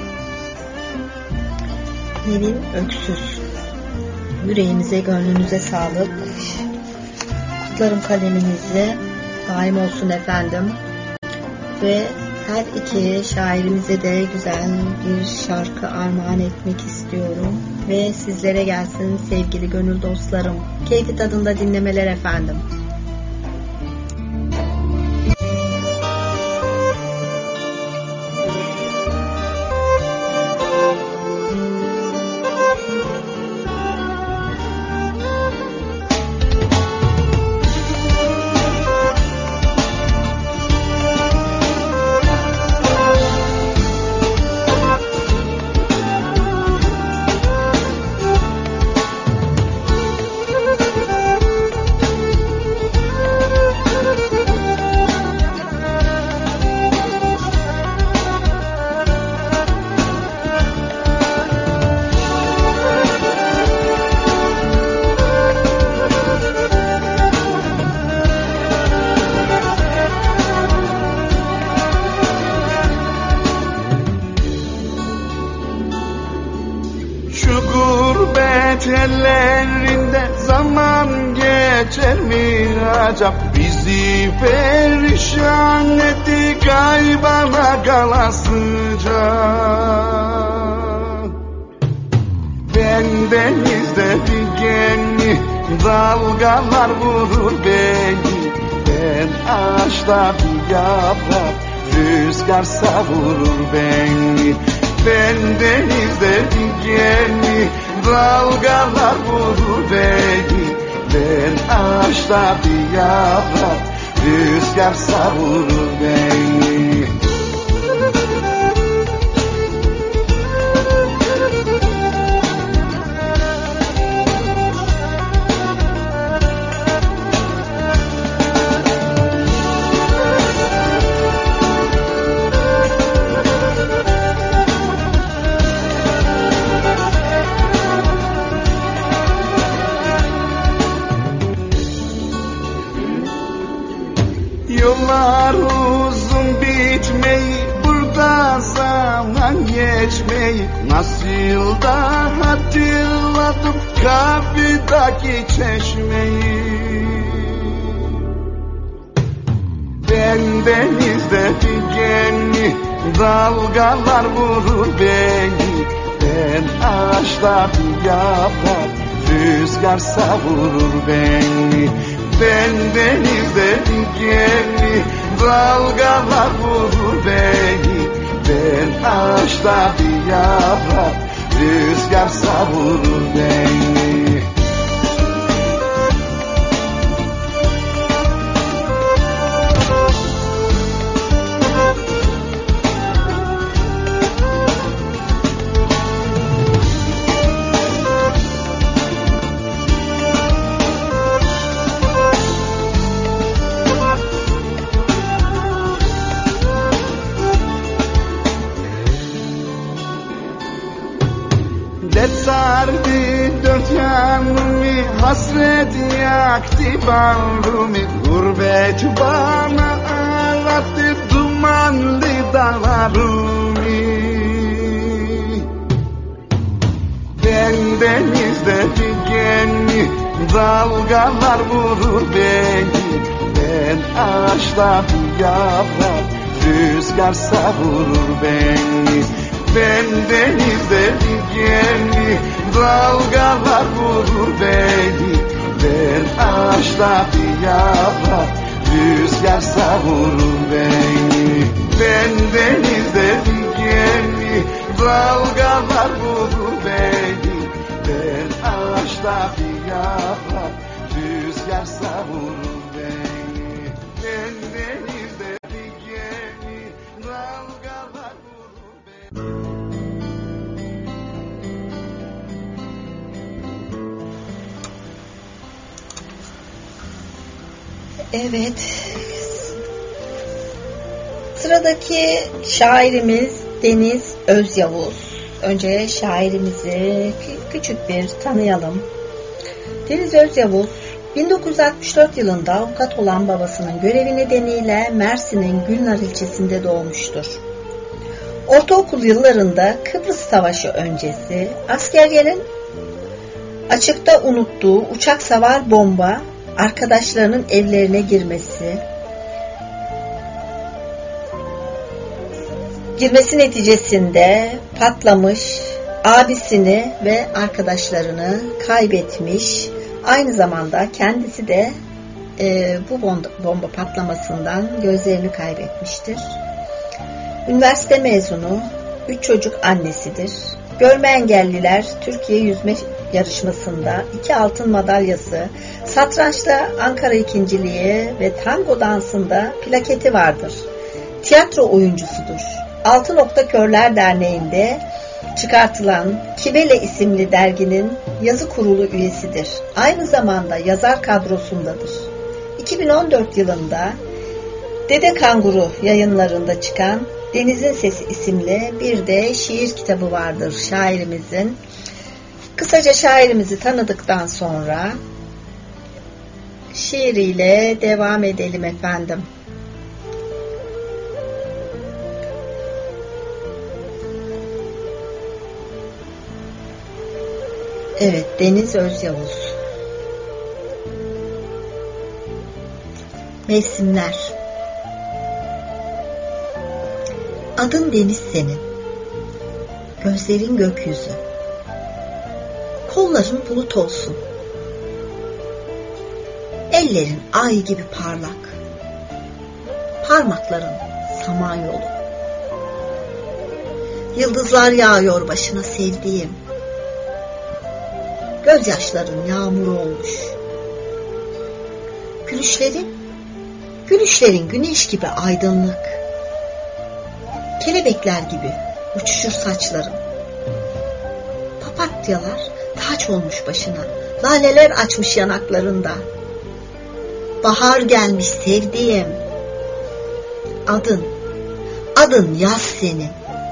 Nevin Öksüz. Yüreğinize, gönlünüze sağlık. Kutlarım kaleminizi. Daim olsun efendim. Ve her iki şairimize de güzel bir şarkı armağan etmek istiyorum. Ve sizlere gelsin sevgili gönül dostlarım. Keyfi tadında dinlemeler efendim. olacak. Bizi perişan etti kaybana kalasıca. Ben denizde bir gemi, dalgalar vurur beni. Ben ağaçta bir yaprak, rüzgar savurur beni. Ben denizde bir gemi, dalgalar vurur beni. Ben ağaçta bir yaprak, rüzgar savurur beni. Yollar uzun bitmeyi, burada zaman geçmeyi. Nasıl da hatırladım kapıdaki çeşmeyi. Ben denizde bir gemi, dalgalar vurur beni. Ben ağaçta bir yaprak, rüzgar savurur beni. Ben denizde bir gemi, dalgalar vurur beni. Ben ağaçta bir yaprak, rüzgar savurur beni. Dert sardı dört yanımı, hasret yaktı bağrımı. Gurbet bana ağlattı dumanlı dağlarımı. Ben denizde bir gemi, dalgalar vurur beni. Ben ağaçta bir yaprak, rüzgar savurur beni. Ben denizde bir gemi, dalgalar vurur beni. Ben ağaçta bir yaprak, rüzgar savurur beni. Ben denizde bir gemi, dalgalar vurur beni. Ben ağaçta bir yaprak, rüzgar savurur beni. Ben denizde bir gemi, dalgalar vurur beni. Evet. Sıradaki şairimiz Deniz Özyavuz. Önce şairimizi küçük bir tanıyalım. Deniz Özyavuz bin dokuz yüz altmış dört yılında avukat olan babasının görevi nedeniyle Mersin'in Gülnar ilçesinde doğmuştur. Ortaokul yıllarında Kıbrıs Savaşı öncesi askerlerin açıkta unuttuğu uçak savar bomba arkadaşlarının evlerine girmesi, girmesi neticesinde patlamış, abisini ve arkadaşlarını kaybetmiş. Aynı zamanda kendisi de e, bu bomba, bomba patlamasından gözlerini kaybetmiştir. Üniversite mezunu, üç çocuk annesidir. Görme engelliler Türkiye yüzme yarışmasında iki altın madalyası, satrançta Ankara ikinciliği ve tango dansında plaketi vardır. Tiyatro oyuncusudur. Altı Nokta Körler Derneği'nde çıkartılan Kibele isimli derginin yazı kurulu üyesidir. Aynı zamanda yazar kadrosundadır. iki bin on dört yılında Dede Kanguru yayınlarında çıkan Denizin Sesi isimli bir de şiir kitabı vardır şairimizin. Kısaca şairimizi tanıdıktan sonra şiiriyle devam edelim efendim. Evet, Deniz Özyavuz. Mevsimler. Adın deniz senin, gözlerin gökyüzü, kolların bulut olsun, ellerin ay gibi parlak, parmakların samanyolu. Yıldızlar yağıyor başına sevdiğim, gözyaşların yağmur olmuş. Gülüşlerin, gülüşlerin güneş gibi aydınlık. Kelebekler gibi uçuşur saçların. Papatyalar taç olmuş başına, laleler açmış yanaklarında. Bahar gelmiş sevdiğim. Adın, adın yaz senin.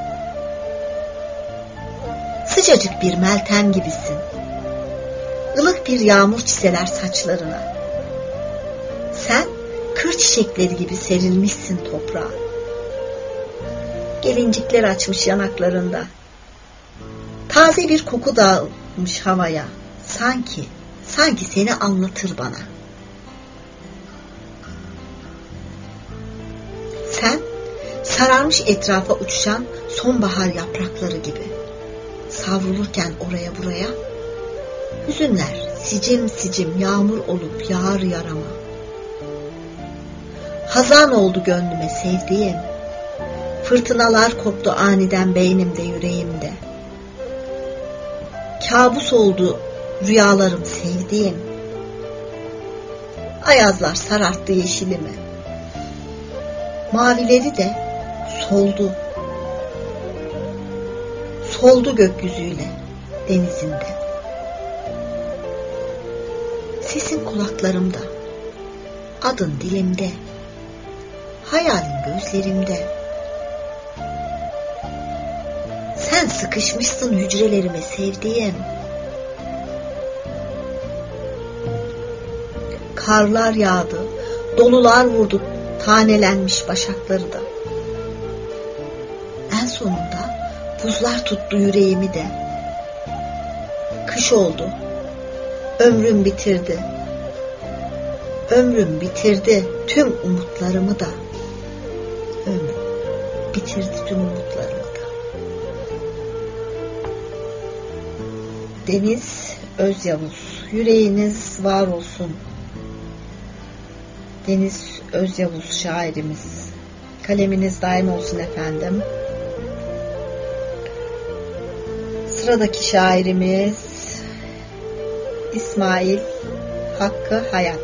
Sıcacık bir meltem gibisin. Ilık bir yağmur çiseler saçlarına. Sen kır çiçekleri gibi serilmişsin toprağa. Gelincikler açmış yanaklarında. Taze bir koku dağılmış havaya. Sanki, sanki seni anlatır bana. Sen sararmış etrafa uçuşan sonbahar yaprakları gibi. Savrulurken oraya buraya, hüzünler sicim sicim yağmur olup yağar yarama. Hazan oldu gönlüme sevdiğim, fırtınalar koptu aniden beynimde yüreğimde. Kabus oldu rüyalarım sevdiğim, ayazlar sararttı yeşilimi. Mavileri de soldu, soldu gökyüzüyle denizinde. Sesin kulaklarımda, adın dilimde, hayalin gözlerimde. Sen sıkışmışsın hücrelerime sevdiğim. Karlar yağdı, dolular vurdu tanelenmiş başakları da. En sonunda buzlar tuttu yüreğimi de. Kış oldu, ömrüm bitirdi. Ömrüm bitirdi tüm umutlarımı da. Ömrüm bitirdi tüm umutlarımı da. Deniz Özyavuz, yüreğiniz var olsun. Deniz Özyavuz şairimiz. Kaleminiz daim olsun efendim. Sıradaki şairimiz İsmail Hakkı Hayat.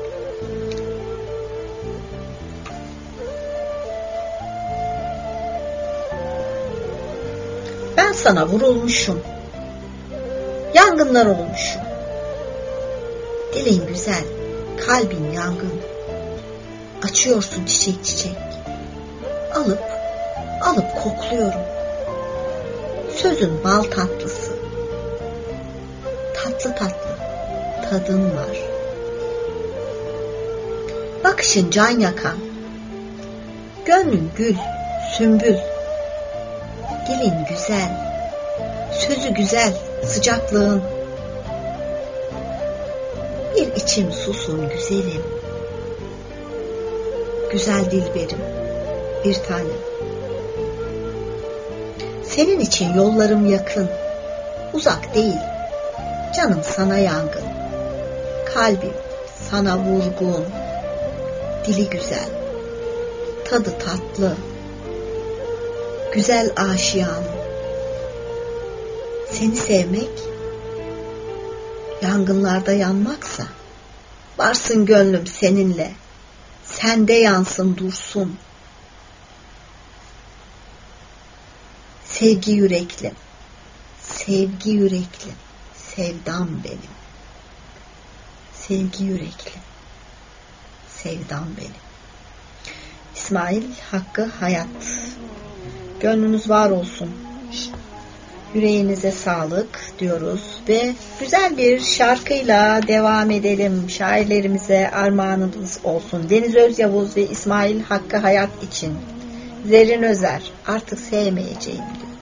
Ben sana vurulmuşum, yangınlar olmuşum. Dilin güzel, kalbin yangın. Açıyorsun çiçek çiçek. Alıp, alıp kokluyorum. Sözün bal tatlısı. Tatlı tatlı tadın var. Bakışın can yakan. Gönlün gül, sümbül. Dilin güzel, sözü güzel, sıcaklığın. Bir içim susun güzelim. Güzel dilberim, bir tanem. Senin için yollarım yakın, uzak değil. Canım sana yangın. Kalbim sana vurgun. Dili güzel, tadı tatlı. Güzel aşiyanım. Seni sevmek, yangınlarda yanmaksa, varsın gönlüm seninle. Sende yansın dursun. Sevgi yüreklim, sevgi yüreklim, sevdam benim. Sevgi yüreklim, sevdam benim. İsmail Hakkı Hayat. Gönlünüz var olsun. Yüreğinize sağlık diyoruz ve güzel bir şarkıyla devam edelim. Şairlerimize armağanımız olsun. Deniz Özyavuz ve İsmail Hakkı Hayat için. Zerrin Özer, artık sevmeyeceğim diyor.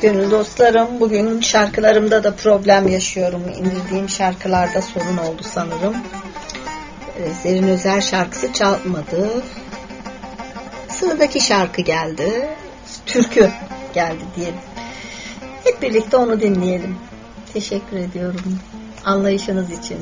gönül dostlarım. Bugün şarkılarımda da problem yaşıyorum. İndirdiğim şarkılarda sorun oldu sanırım. Ee, Zerrin Özer şarkısı çalmadı. Sıradaki şarkı geldi. Türkü geldi diyelim. Hep birlikte onu dinleyelim. Teşekkür ediyorum anlayışınız için.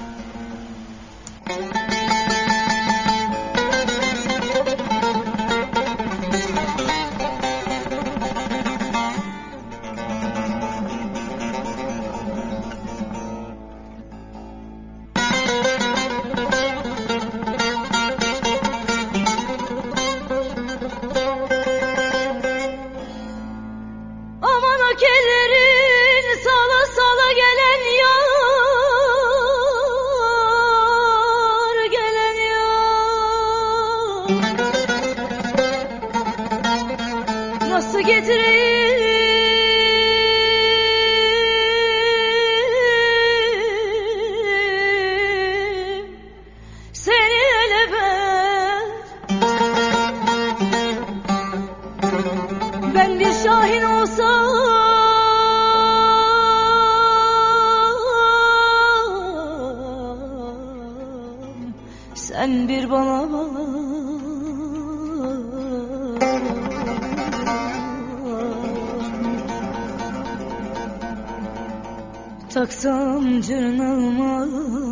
Taksam cırnağıma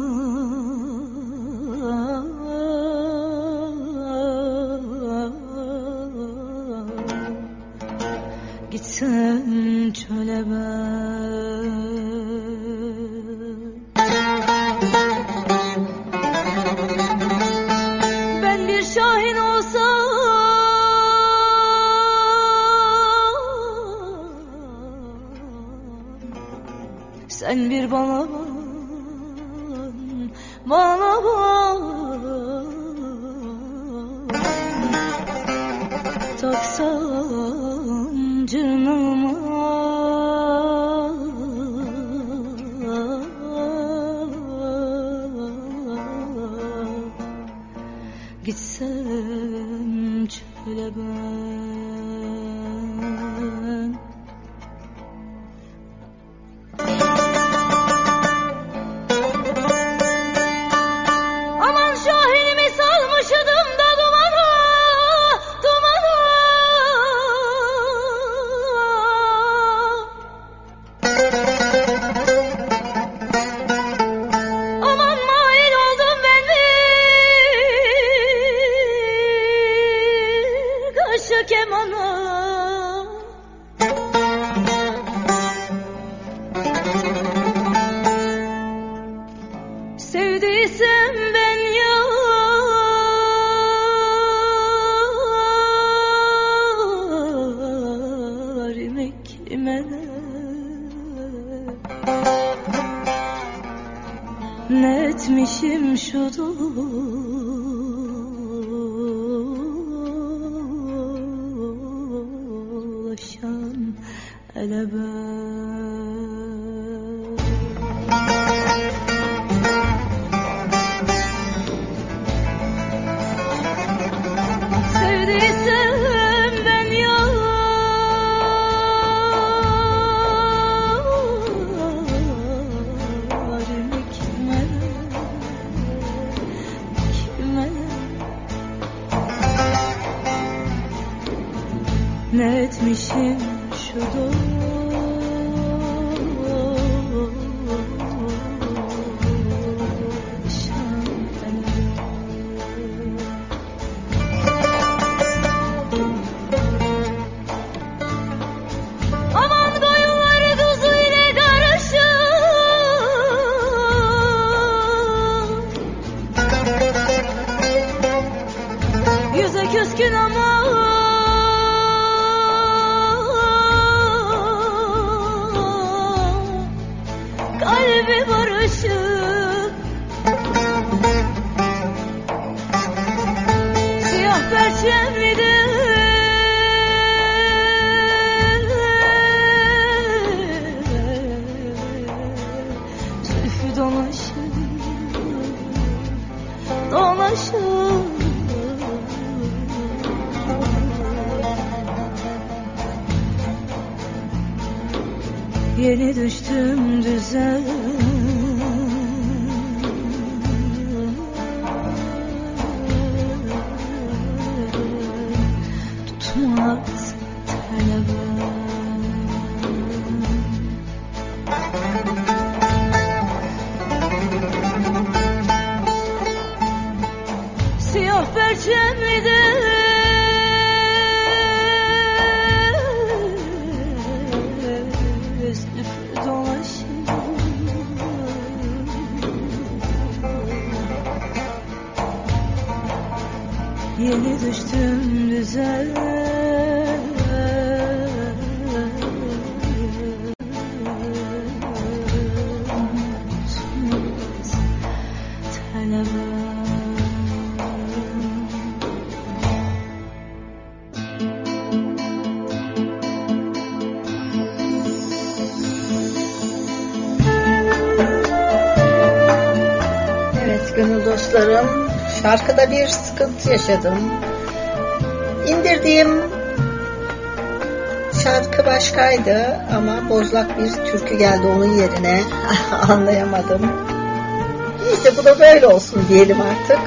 gitsem çöle ben. Ben bir şahin olsam sen bir bana bana bak, taksam cırnağıma gitsem çöle ben. Netmişim şu dolaşan ele ben. Sevdiysem ben yarimi kime ne etmişim şu dolaşan aman koyunları tuzu ile karışık yüze küskün ama Yeni düştüm düzen. Tutmaz talebem. Siyah perçemide üstü dolaşıyor. Yeni düştüm düzen. Gönül dostlarım, şarkıda bir sıkıntı yaşadım. İndirdiğim şarkı başkaydı ama bozlak bir türkü geldi onun yerine. Anlayamadım. Neyse, bu da böyle olsun diyelim artık.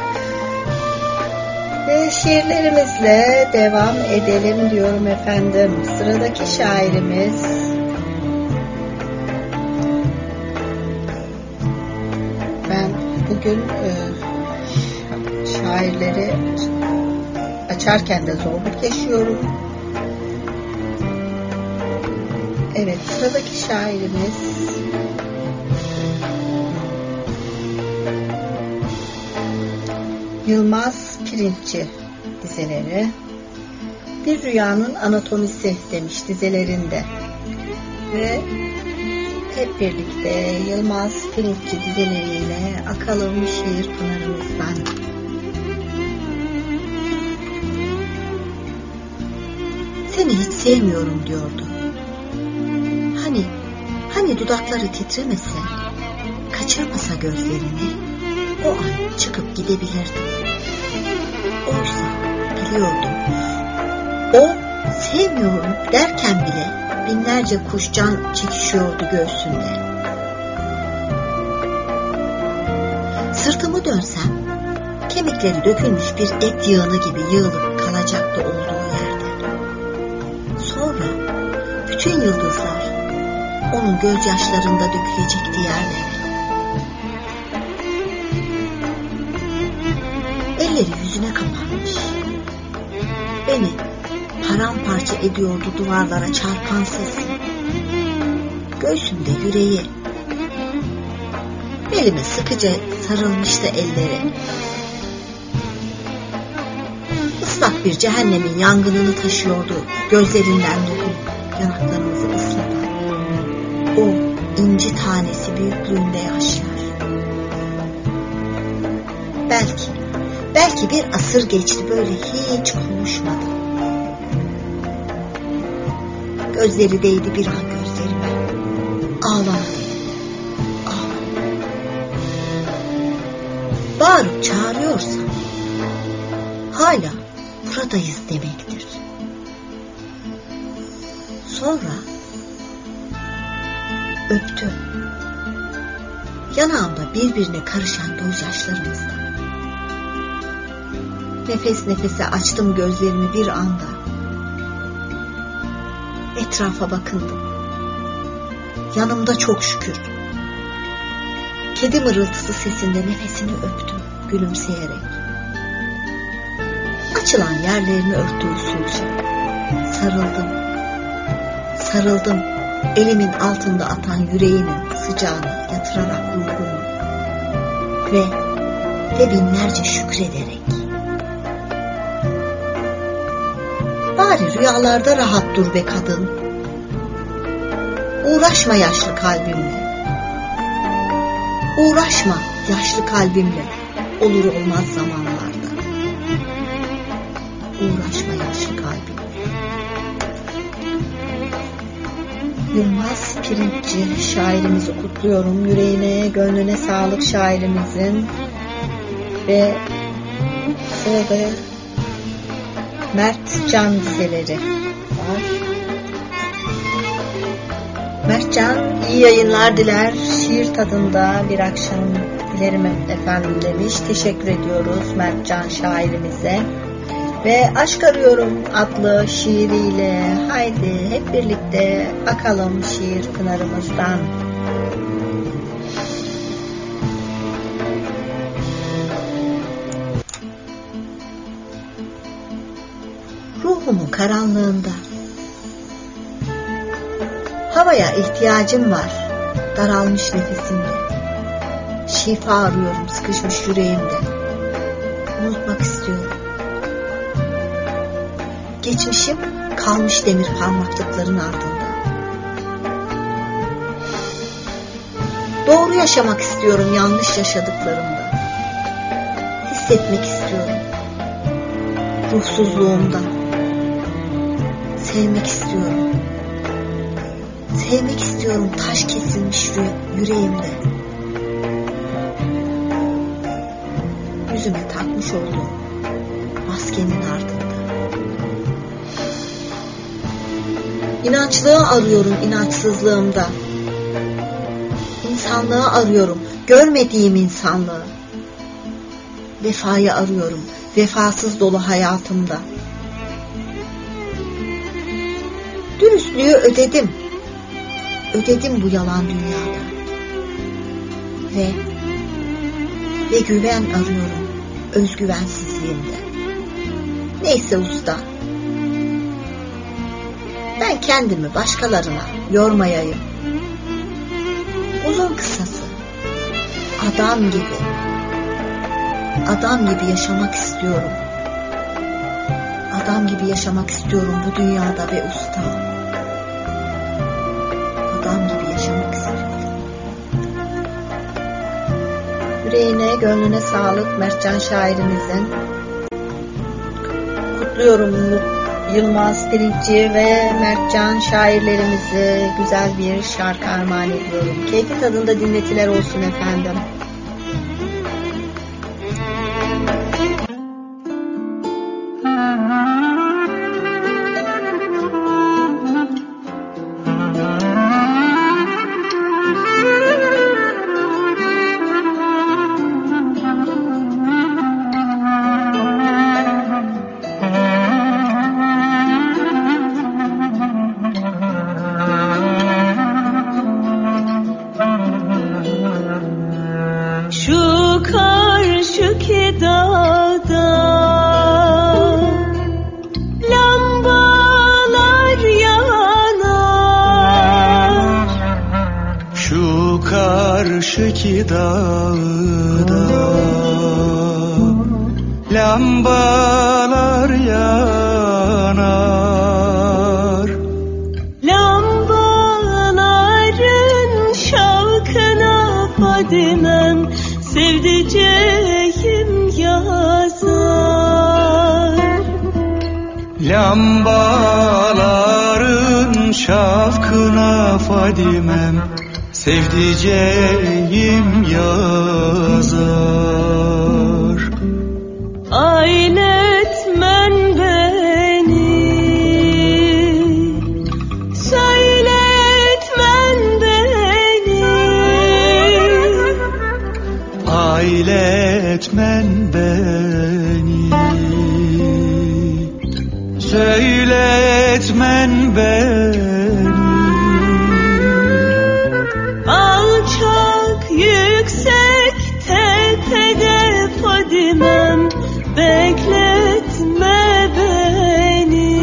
Ve şiirlerimizle devam edelim diyorum efendim. Sıradaki şairimiz bugün e, şairleri açarken de zorluk yaşıyorum. Evet, sıradaki şairimiz Yılmaz Pirinççi dizeleri. Bir rüyanın anatomisi demiş dizelerinde. Ve hep birlikte Yılmaz Pirinççi dizeleriyle akalım şiir pınarımızdan. Seni hiç sevmiyorum diyordu. Hani, hani dudakları titremese, kaçırmasa gözlerini, o an çıkıp gidebilirdim. Oysa biliyordum, o sevmiyorum derken bile binlerce kuş can çekişiyordu göğsünde. Sırtımı dönsem, kemikleri dökülmüş bir et yığını gibi yığılıp kalacaktı olduğu yerde. Sonra bütün yıldızlar onun gözyaşlarında dökülecekti yerlere. Elleri yüzüne kapanmış. Beni paramparça ediyordu duvarlara çarpan sesi. Göğsümde yüreği. Belime sıkıca sarılmıştı elleri. Islak bir cehennemin yangınını taşıyordu gözlerinden dökülüp yanaklarımızı ıslatan. O inci tanesi büyüklüğünde yaşlar. Belki, belki bir asır geçti böyle hiç konuşmadı. Gözleri değdi bir an gözlerime. Ağlama dedi. Ağlama. Bağırıp çağırıyorsam hala buradayız demektir. Sonra öptü. Yanağımda birbirine karışan gözyaşlarımızdan. Nefes nefese açtım gözlerimi bir anda. Etrafa bakındım. Yanımda çok şükür. Kedi mırıltısı sesinde nefesini öptüm gülümseyerek. Açılan yerlerini örttü usulca. Sarıldım. Sarıldım. Elimin altında atan yüreğinin sıcağını yatırarak ruhumu. Ve, ve binlerce şükrederek. Bari rüyalarda rahat dur be kadın. Uğraşma yaşlı kalbimle. Uğraşma yaşlı kalbimle. Olur olmaz zamanlarda. Uğraşma yaşlı kalbimle. Yılmaz Pirinççi şairimizi kutluyorum. Yüreğine, gönlüne sağlık şairimizin. Ve sırada Mert Can dizeleri var. Mertcan iyi yayınlar diler. Şiir tadında bir akşam dilerim efendim demiş. Teşekkür ediyoruz Mertcan şairimize. Ve Aşk Arıyorum adlı şiiriyle haydi hep birlikte akalım şiir pınarımızdan. Ruhumun karanlığında havaya ihtiyacım var, daralmış nefesimde. Şifa arıyorum sıkışmış yüreğimde. Unutmak istiyorum. Geçmişim kalmış demir parmaklıkların ardında. Doğru yaşamak istiyorum yanlış yaşadıklarımda. Hissetmek istiyorum ruhsuzluğumda. Sevmek istiyorum. Sevmek istiyorum taş kesilmiş yüreğimde. Yüzüme takmış olduğum maskenin ardında. İnançlığı arıyorum inançsızlığımda. İnsanlığı arıyorum görmediğim insanlığı. Vefayı arıyorum vefasız dolu hayatımda. Dürüstlüğü ödedim. Ödedim bu yalan dünyada. Ve ve güven arıyorum özgüvensizliğimde. Neyse usta. Ben kendimi başkalarına yormayayım. Uzun kısası adam gibi adam gibi yaşamak istiyorum. Adam gibi yaşamak istiyorum bu dünyada be usta. Adam gibi yaşamak istiyorum. Yüreğine, gönlüne sağlık Mertcan şairimizin. Kutluyorum Yılmaz Pirinççi ve Mertcan şairlerimizi, güzel bir şarkı armağan ediyorum. Keyfi tadında dinletiler olsun efendim. Karşıki dağda lambalar yanar. Lambaların şavkına Fadimem sevdiceğim yazar. Lambaların şavkına Fadimem sevdiceğim yazar. Ayletmen beni, söyletmen beni. Ayletmen beni, söyletmen beni. Alçak yüksek tepede Fadimem bekletme beni.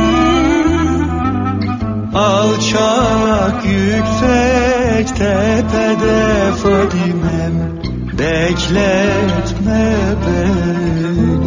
Alçak yüksek tepede Fadimem bekletme beni.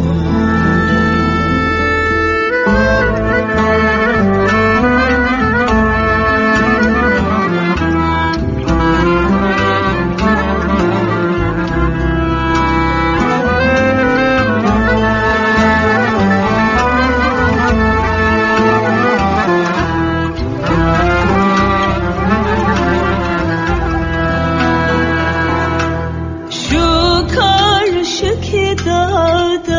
Şu karşıki dağda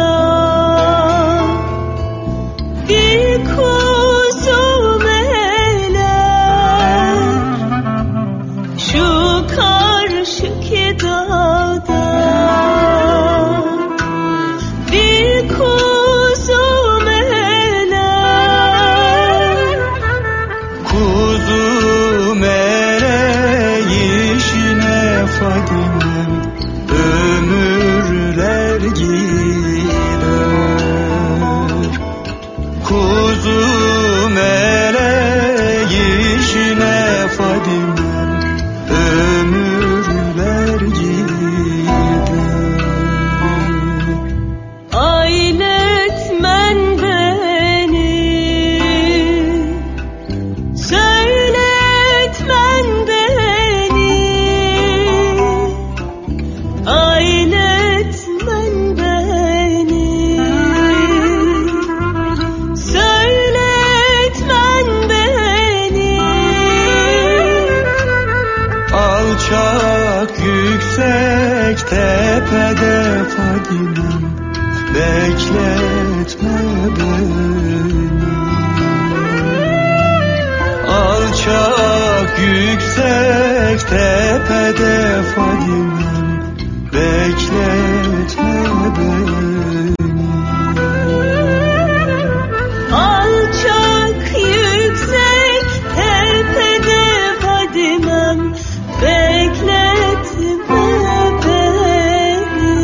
tepede Fadimem, bekletme beni. Alçak yüksek tepede Fadimem, bekletme beni. Alçak yüksek tepede Fadimem, bekletme beni.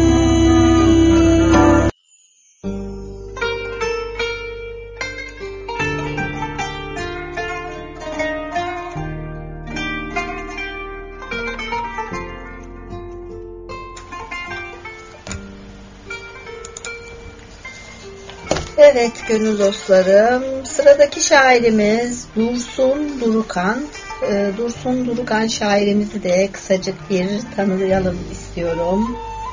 Evet gönül dostlarım, sıradaki şairimiz Dursun Durukan. Ee, Dursun Durukan şairimizi de kısacık bir tanıyalım istiyorum.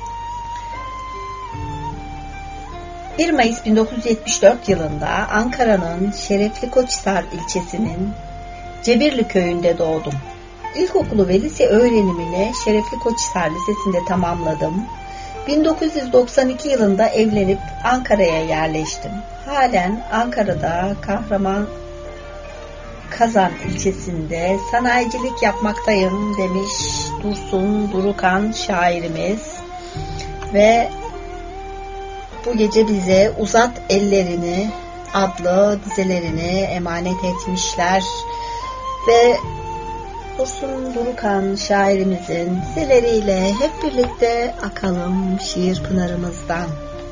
bir Mayıs bin dokuz yüz yetmiş dört yılında Ankara'nın Şerefli Koçhisar ilçesinin Cebirli köyünde doğdum. İlkokulu ve lise öğrenimini Şerefli Koçhisar Lisesi'nde tamamladım. bin dokuz yüz doksan iki yılında evlenip Ankara'ya yerleştim. Halen Ankara'da Kahraman Kazan ilçesinde sanayicilik yapmaktayım demiş Dursun Durukan şairimiz. Ve bu gece bize Uzat Ellerini adlı dizelerini emanet etmişler. Ve Dursun Durukan şairimizin dizeleriyle hep birlikte akalım şiir pınarımızdan.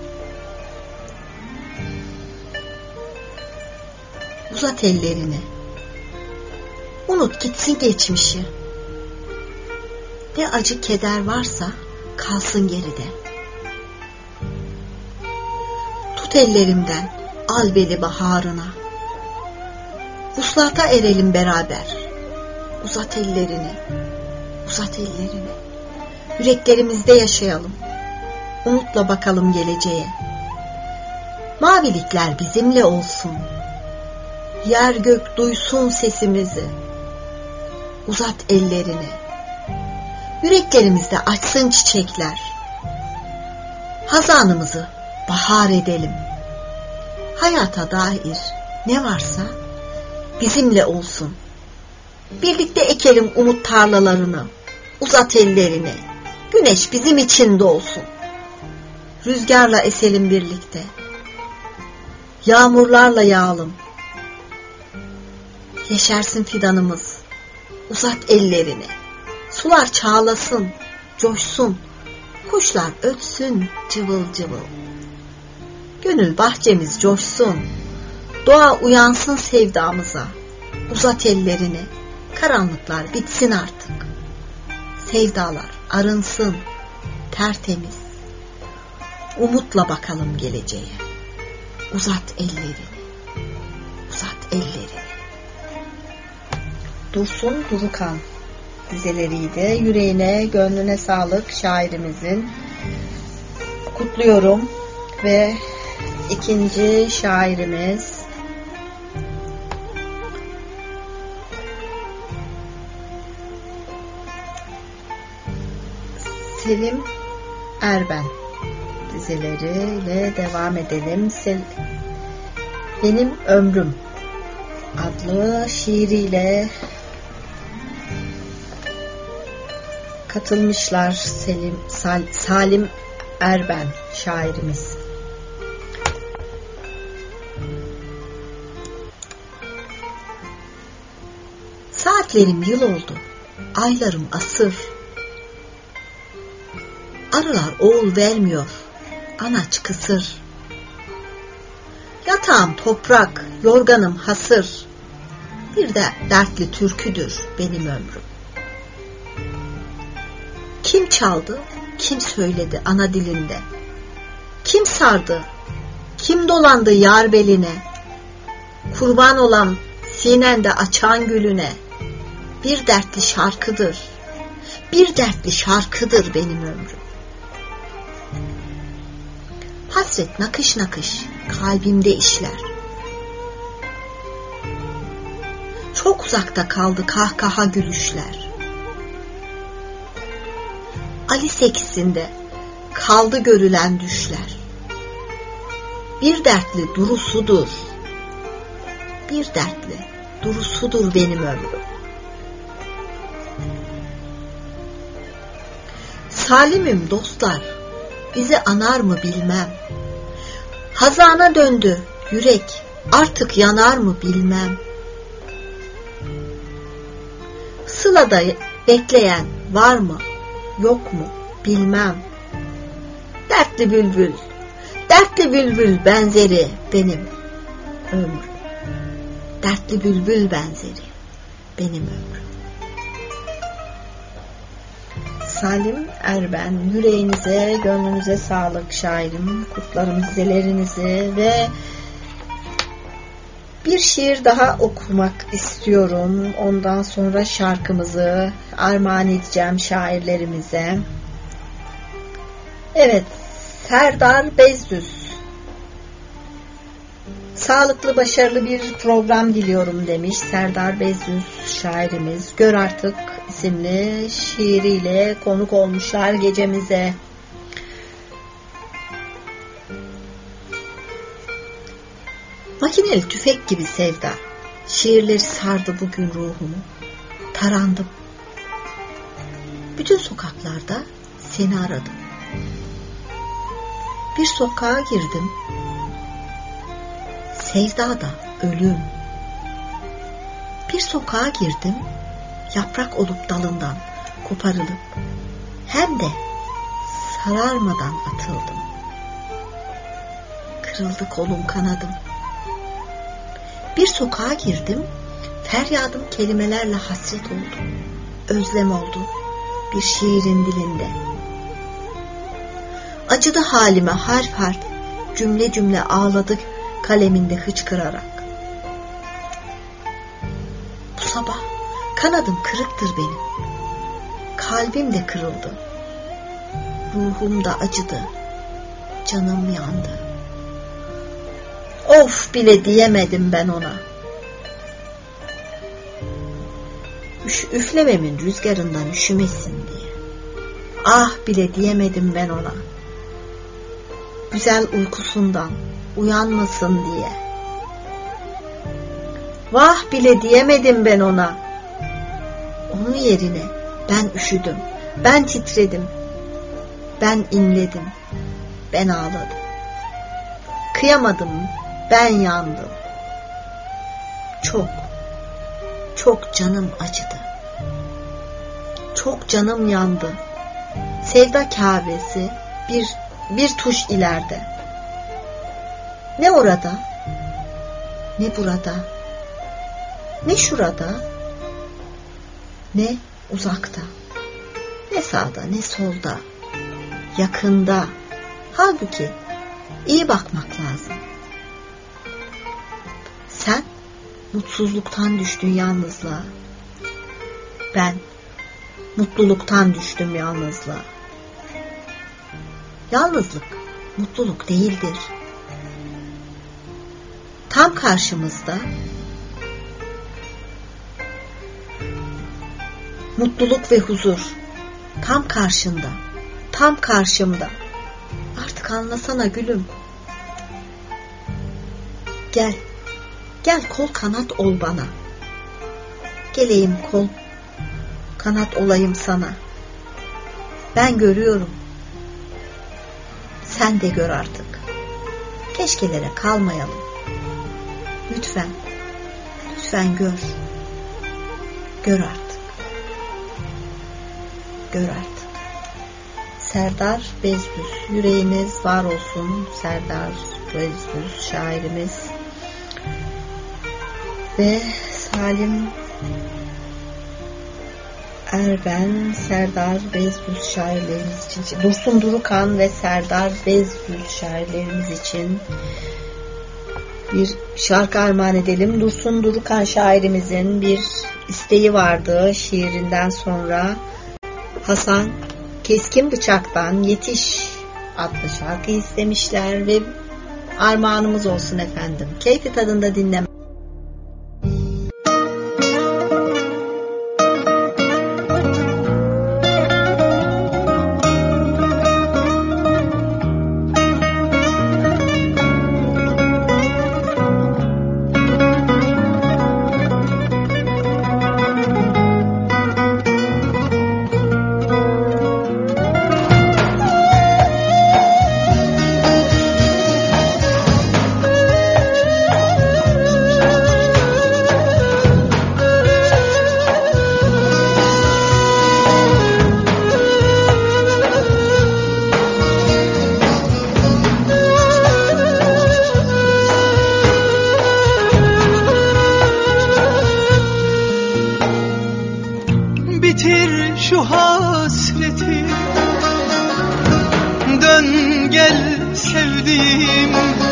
Uzat ellerini, unut gitsin geçmişi. Ne acı keder varsa kalsın geride. Tut ellerimden, al beni baharına. Vuslata erelim beraber. Uzat ellerini, uzat ellerini. Yüreklerimizde yaşayalım. Umutla bakalım geleceğe. Mavilikler bizimle olsun. Yer gök duysun sesimizi. Uzat ellerini. Yüreklerimizde açsın çiçekler. Hazanımızı bahar edelim. Hayata dair ne varsa bizimle olsun. Birlikte ekelim umut tarlalarını. Uzat ellerini. Güneş bizim için doğsun. Rüzgarla eselim birlikte. Yağmurlarla yağalım. Yeşersin fidanımız. Uzat ellerini. Sular çağlasın, coşsun. Kuşlar ötsün cıvıl cıvıl. Gönül bahçemiz coşsun. Doğa uyansın sevdamıza. Uzat ellerini. Karanlıklar bitsin artık. Sevdalar arınsın, tertemiz. Umutla bakalım geleceğe. Uzat ellerini, uzat ellerini. Dursun Durukan dizeleriydi. Yüreğine, gönlüne sağlık şairimizin. Kutluyorum ve ikinci şairimiz Selim Erben dizeleriyle devam edelim. Sel- Benim Ömrüm adlı şiiriyle katılmışlar Selim Sal- Salim Erben şairimiz. Saatlerim yıl oldu, aylarım asır. Arılar oğul vermiyor, anaç kısır. Yatağım toprak, yorganım hasır. Bir de dertli türküdür benim ömrüm. Kim çaldı, kim söyledi ana dilinde? Kim sardı, kim dolandı yar beline? Kurban olan sinende açan gülüne. Bir dertli şarkıdır, bir dertli şarkıdır benim ömrüm. Hasret nakış nakış kalbimde işler. Çok uzakta kaldı kahkaha gülüşler. Ali sekisinde kaldı görülen düşler. Bir dertli durusudur, bir dertli durusudur benim ömrüm. Salimim dostlar, bizi anar mı bilmem. Hazana döndü yürek, artık yanar mı bilmem. Sılada bekleyen var mı, yok mu bilmem. Dertli bülbül, dertli bülbül benzeri benim ömrüm. Dertli bülbül benzeri benim ömrüm. Salim Erben, yüreğinize, gönlünüze sağlık şairim. Kutlarım dizelerinizi ve bir şiir daha okumak istiyorum. Ondan sonra şarkımızı armağan edeceğim şairlerimize. Evet, Serdar Bezdüz. Sağlıklı, başarılı bir program diliyorum demiş Serdar Bezdüz şairimiz. Gör Artık isimli şiiriyle konuk olmuşlar gecemize. Makineli tüfek gibi sevda, şiirleri sardı bugün ruhumu. Tarandım. Bütün sokaklarda seni aradım. Bir sokağa girdim. Sevdada ölüm. Bir sokağa girdim. Yaprak olup dalından koparılıp hem de sararmadan atıldım. Kırıldı kolum kanadım. Bir sokağa girdim. Feryadım kelimelerle hasret oldu. Özlem oldu bir şiirin dilinde. Acıdı halime harf harf, cümle cümle ağladı kaleminde hıçkırarak. Bu sabah kanadım kırıktır benim. Kalbim de kırıldı. Ruhum da acıdı. Canım yandı. Of bile diyemedim ben ona. Üş, üflememin rüzgarından üşümesin diye. Ah bile diyemedim ben ona. Güzel uykusundan uyanmasın diye. Vah bile diyemedim ben ona. Onun yerine ben üşüdüm, ben titredim, ben inledim, ben ağladım. Kıyamadım, ben yandım. Çok, çok canım acıdı. Çok canım yandı. Sevda Kâbesi bir bir tuş ileride. Ne orada, ne burada, ne şurada, ne uzakta, ne sağda, ne solda, yakında. Halbuki iyi bakmak lazım. Sen mutsuzluktan düştün yalnızlığa. Ben mutluluktan düştüm yalnızlığa. Yalnızlık mutluluk değildir. Tam karşımızda mutluluk ve huzur. Tam karşında, tam karşımda. Artık anlasana gülüm. Gel, gel kol kanat ol bana. Geleyim kol kanat olayım sana. Ben görüyorum. Sen de gör artık. Keşkelere kalmayalım. Lütfen, lütfen gör. Gör artık. Gör artık. Serdar Bezdüz. Yüreğiniz var olsun Serdar Bezdüz şairimiz. Ve Salim Erben, Serdar Bezdüz şairlerimiz için, Dursun Durukan ve Serdar Bezdüz şairlerimiz için bir şarkı armağan edelim. Dursun Durukan şairimizin bir isteği vardı şiirinden sonra. Hasan Keskin Bıçak'tan Yetiş adlı şarkı istemişler ve armağanımız olsun efendim. Keyfi tadında dinleme. bitir şu hasreti. Dön gel sevdiğim,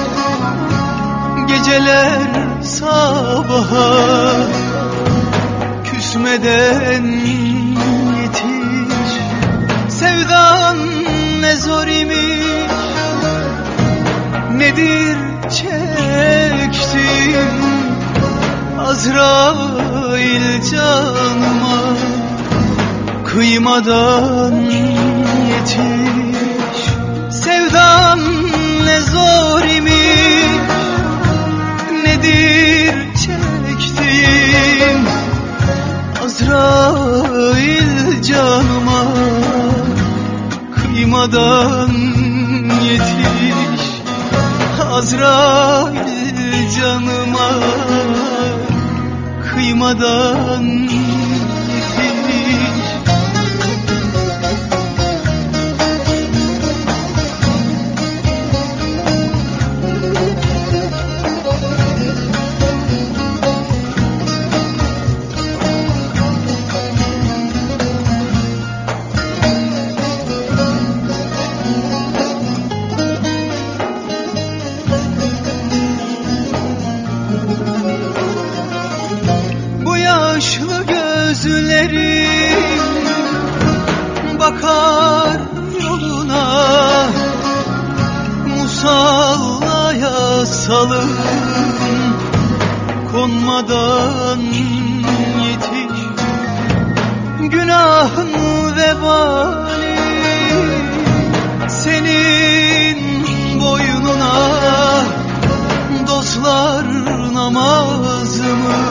geceler sabaha küsmeden yetiş. Sevdan ne zor imiş, nedir çektim, Azrail canıma kıymadan yetiş. Sevdan ne zor imiş, nedir çektim, Azrail canıma kıymadan yetiş. Azrail canıma kıymadan yetiş. Yaşlı gözlerim bakar yoluna, musallaya salın konmadan yetiş. Günahın vebali senin boynuna, dostlar namazımı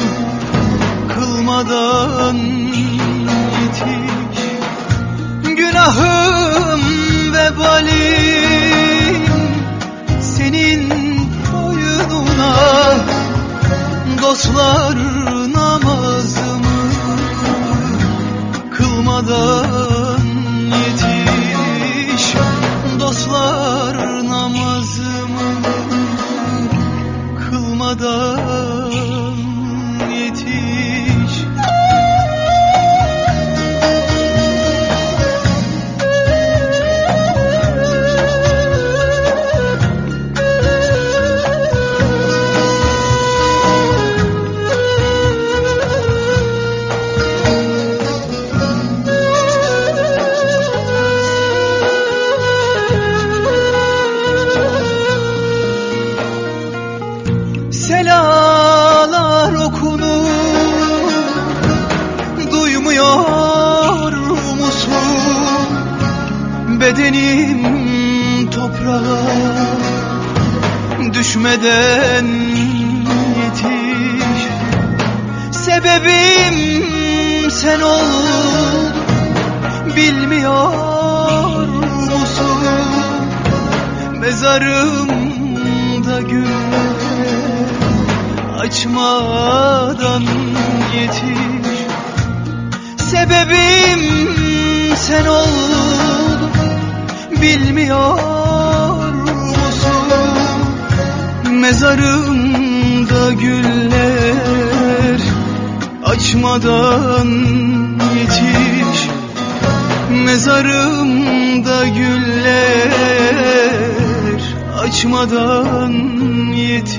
kılmadan yetiş. Günahım vebalim senin boynuna, dostlar namazımı kılmadan yetiş. Dostlar namazımı kılmadan yetiş. Selalar okunur, duymuyor musun? Bedenim toprağa düşmeden yetiş. Sebebim sen oldun, bilmiyor musun? Mezarımda güller açmadan yetiş. Sebebim sen oldun, bilmiyor musun? Mezarımda güller açmadan yetiş. Mezarımda güller açmadan yetiş.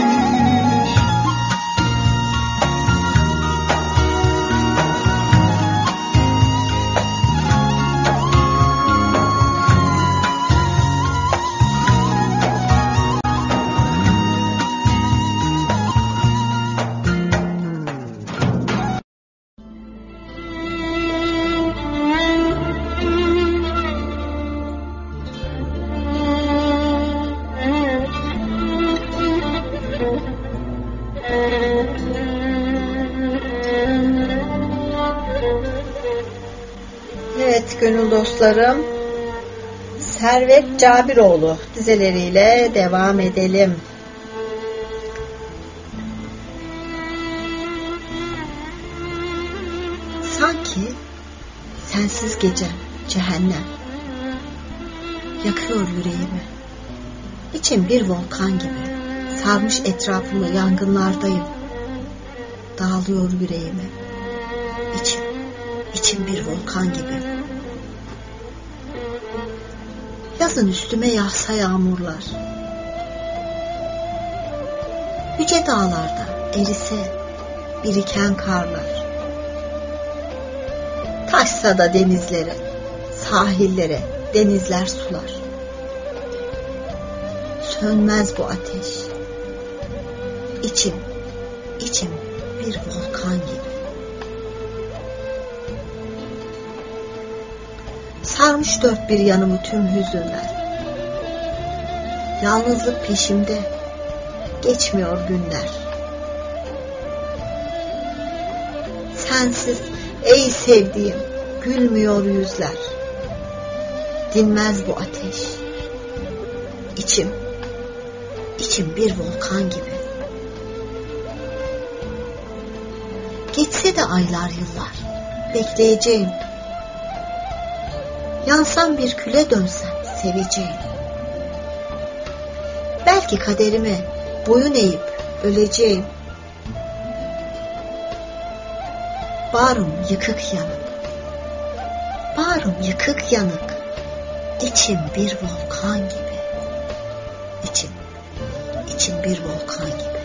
Evet gönül dostlarım, Servet Cabiroğlu dizeleriyle devam edelim. Sanki sensiz gece cehennem yakıyor yüreğimi. İçim bir volkan gibi sarmış etrafımı, yangınlardayım. Dağılıyor yüreğimi. İçim, volkan gibi. Yazın üstüme yağsa yağmurlar, yüce dağlarda erise biriken karlar, taşsa da denizlere, sahillere denizler sular. Sönmez bu ateş, içim, içim bir volkan gibi. Sarmış dört bir yanımı tüm hüzünler, yalnızlık peşimde, geçmiyor günler. Sensiz ey sevdiğim gülmüyor yüzler, dinmez bu ateş, içim, içim bir volkan gibi. Geçse de aylar yıllar bekleyeceğim, yansam bir küle dönsem seveceğim. Belki kaderime boyun eğip öleceğim. Bağrım yıkık yanık, bağrım yıkık yanık, içim bir volkan gibi, içim, içim bir volkan gibi.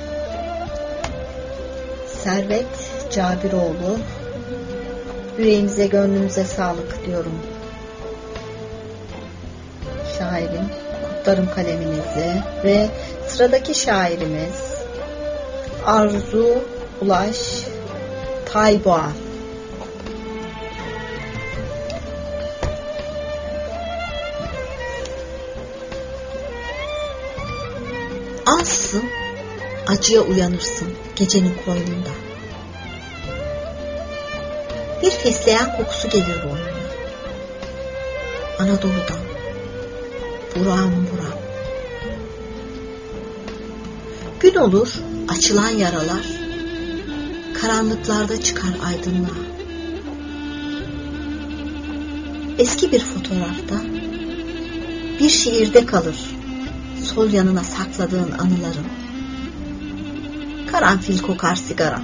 Servet Cabiroğlu, yüreğinize gönlünüze sağlık diyorum. Şairim, kutlarım kaleminizi ve sıradaki şairimiz Arzu Ulaş Tayboğan. Ansın, acıya uyanırsın gecenin koynunda. Bir fesleğen kokusu gelir boynuna. Anadolu'dan, buram buram. Gün olur, açılan yaralar, karanlıklarda çıkar aydınlığa. Eski bir fotoğrafta, bir şiirde kalır sol yanına sakladığın anıların. Karanfil kokar sigaram,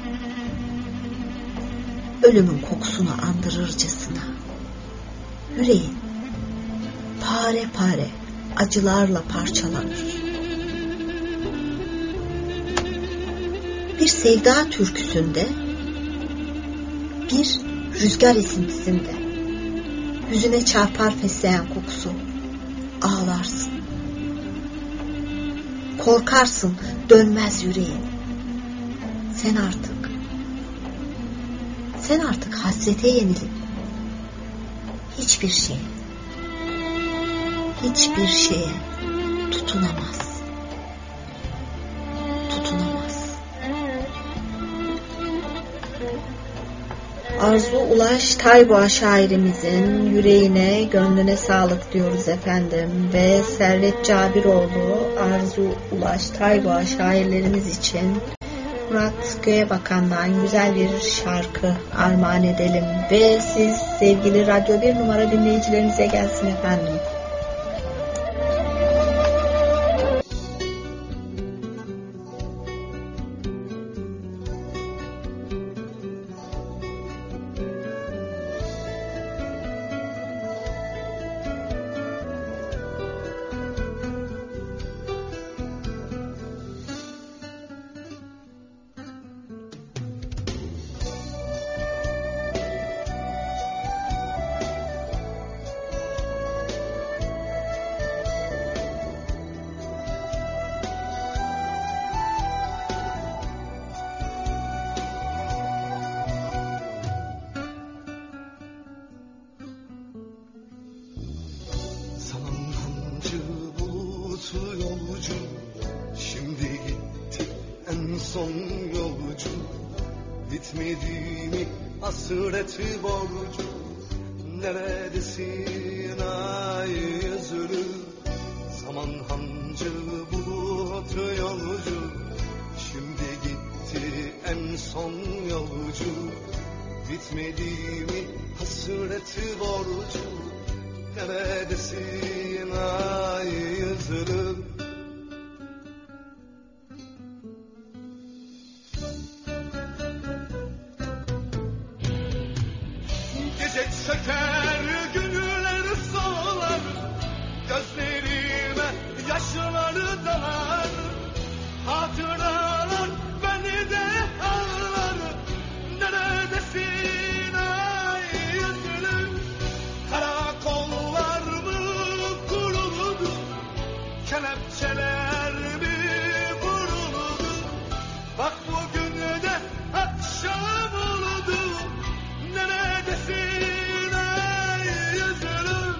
ölümün kokusunu andırırcasına. Yüreğin pare pare acılarla parçalanır. Bir sevda türküsünde, bir rüzgar esintisinde yüzüne çarpar fesleğen kokusu, ağlarsın. Korkarsın, dönmez yüreğin. Sen artık, sen artık hasrete yenilip hiçbir şeye, hiçbir şeye tutunamaz. Tutunamaz. Arzu Ulaş Tayboğa şairimizin yüreğine, gönlüne sağlık diyoruz efendim. Ve Servet Cabiroğlu, Arzu Ulaş Tayboğa şairlerimiz için Murat Göğebakan'dan güzel bir şarkı armağan edelim. Ve siz sevgili Radyo bir numara dinleyicilerinize gelsin efendim. Hasreti borcu neredesin ay yüzlü, zaman hancı bulut yolcu, şimdi gitti en son yolcu. Bitmedi mi hasreti borcu, neredesin ay yüzlü. Gece çöker, günler solar, gözlerime yaşları dalar. Hatıralar beni de ağlar. Neredesin ay yüzlüm? Karakollar mı kuruldu? Kelepçeler mi vuruldu? Bak bugün de akşam oldu. Neredesin ay yüzlüm?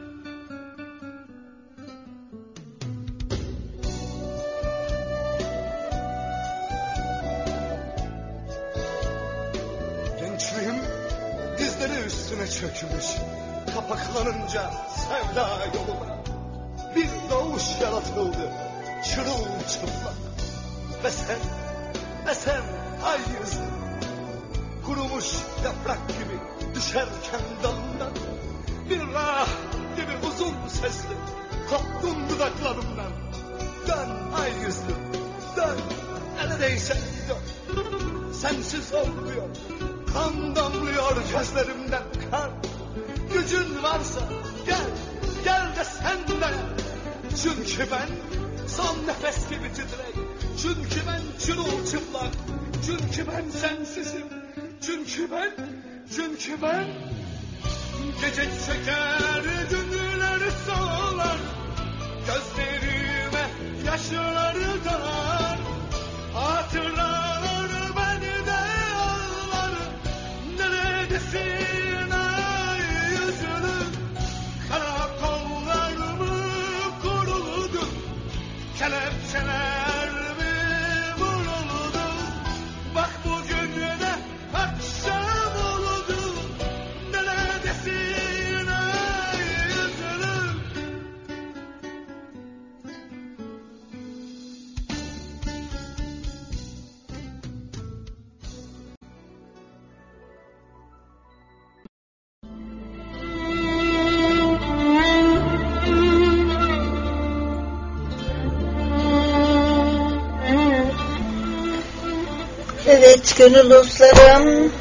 Gençliğim dizleri üstüne çökmüş, kapaklanınca sevda yoluna bir doğuş yaratıldı çırılçıplak. Ve sen, ve sen ay yüzü, kurumuş yaprak gibi düşerken dalından, bir rah gibi uzun sesli koptun dudaklarımdan. Dön ay yüzlü, dön, neredeyse dön. Sensiz olmuyor, kan damlıyor gözlerimden kan. Gücün varsa gel, gel de sen de. Çünkü ben son nefes gibi titrek. Çünkü ben çırılçıplak. Çünkü ben sensizim. Çünkü ben, çünkü ben. Gece çeker, günler solar, gözlerime yaşları dalar. Hatıralar beni de ağlar. Neredesin ay yüzlüm? Karakollar mı kuruldu? Kelepçeler mi vuruldu? Bak bugün de akşam oldu. Neredesin ay yüzlüm? Evet gönül dostlarım,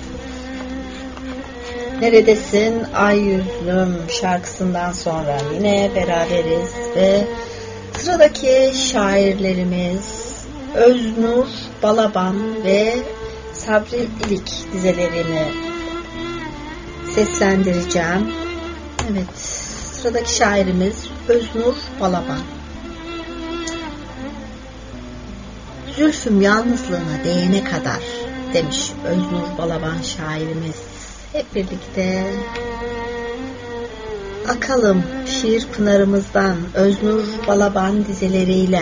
Neredesin Ay Yüzlüm şarkısından sonra yine beraberiz ve sıradaki şairlerimiz Öznur Balaban ve Sabri İlik dizelerini seslendireceğim. Evet, sıradaki şairimiz Öznur Balaban. Zülfüm yalnızlığına değene kadar demiş Öznur Balaban şairimiz. Hep birlikte akalım şiir pınarımızdan Öznur Balaban dizeleriyle.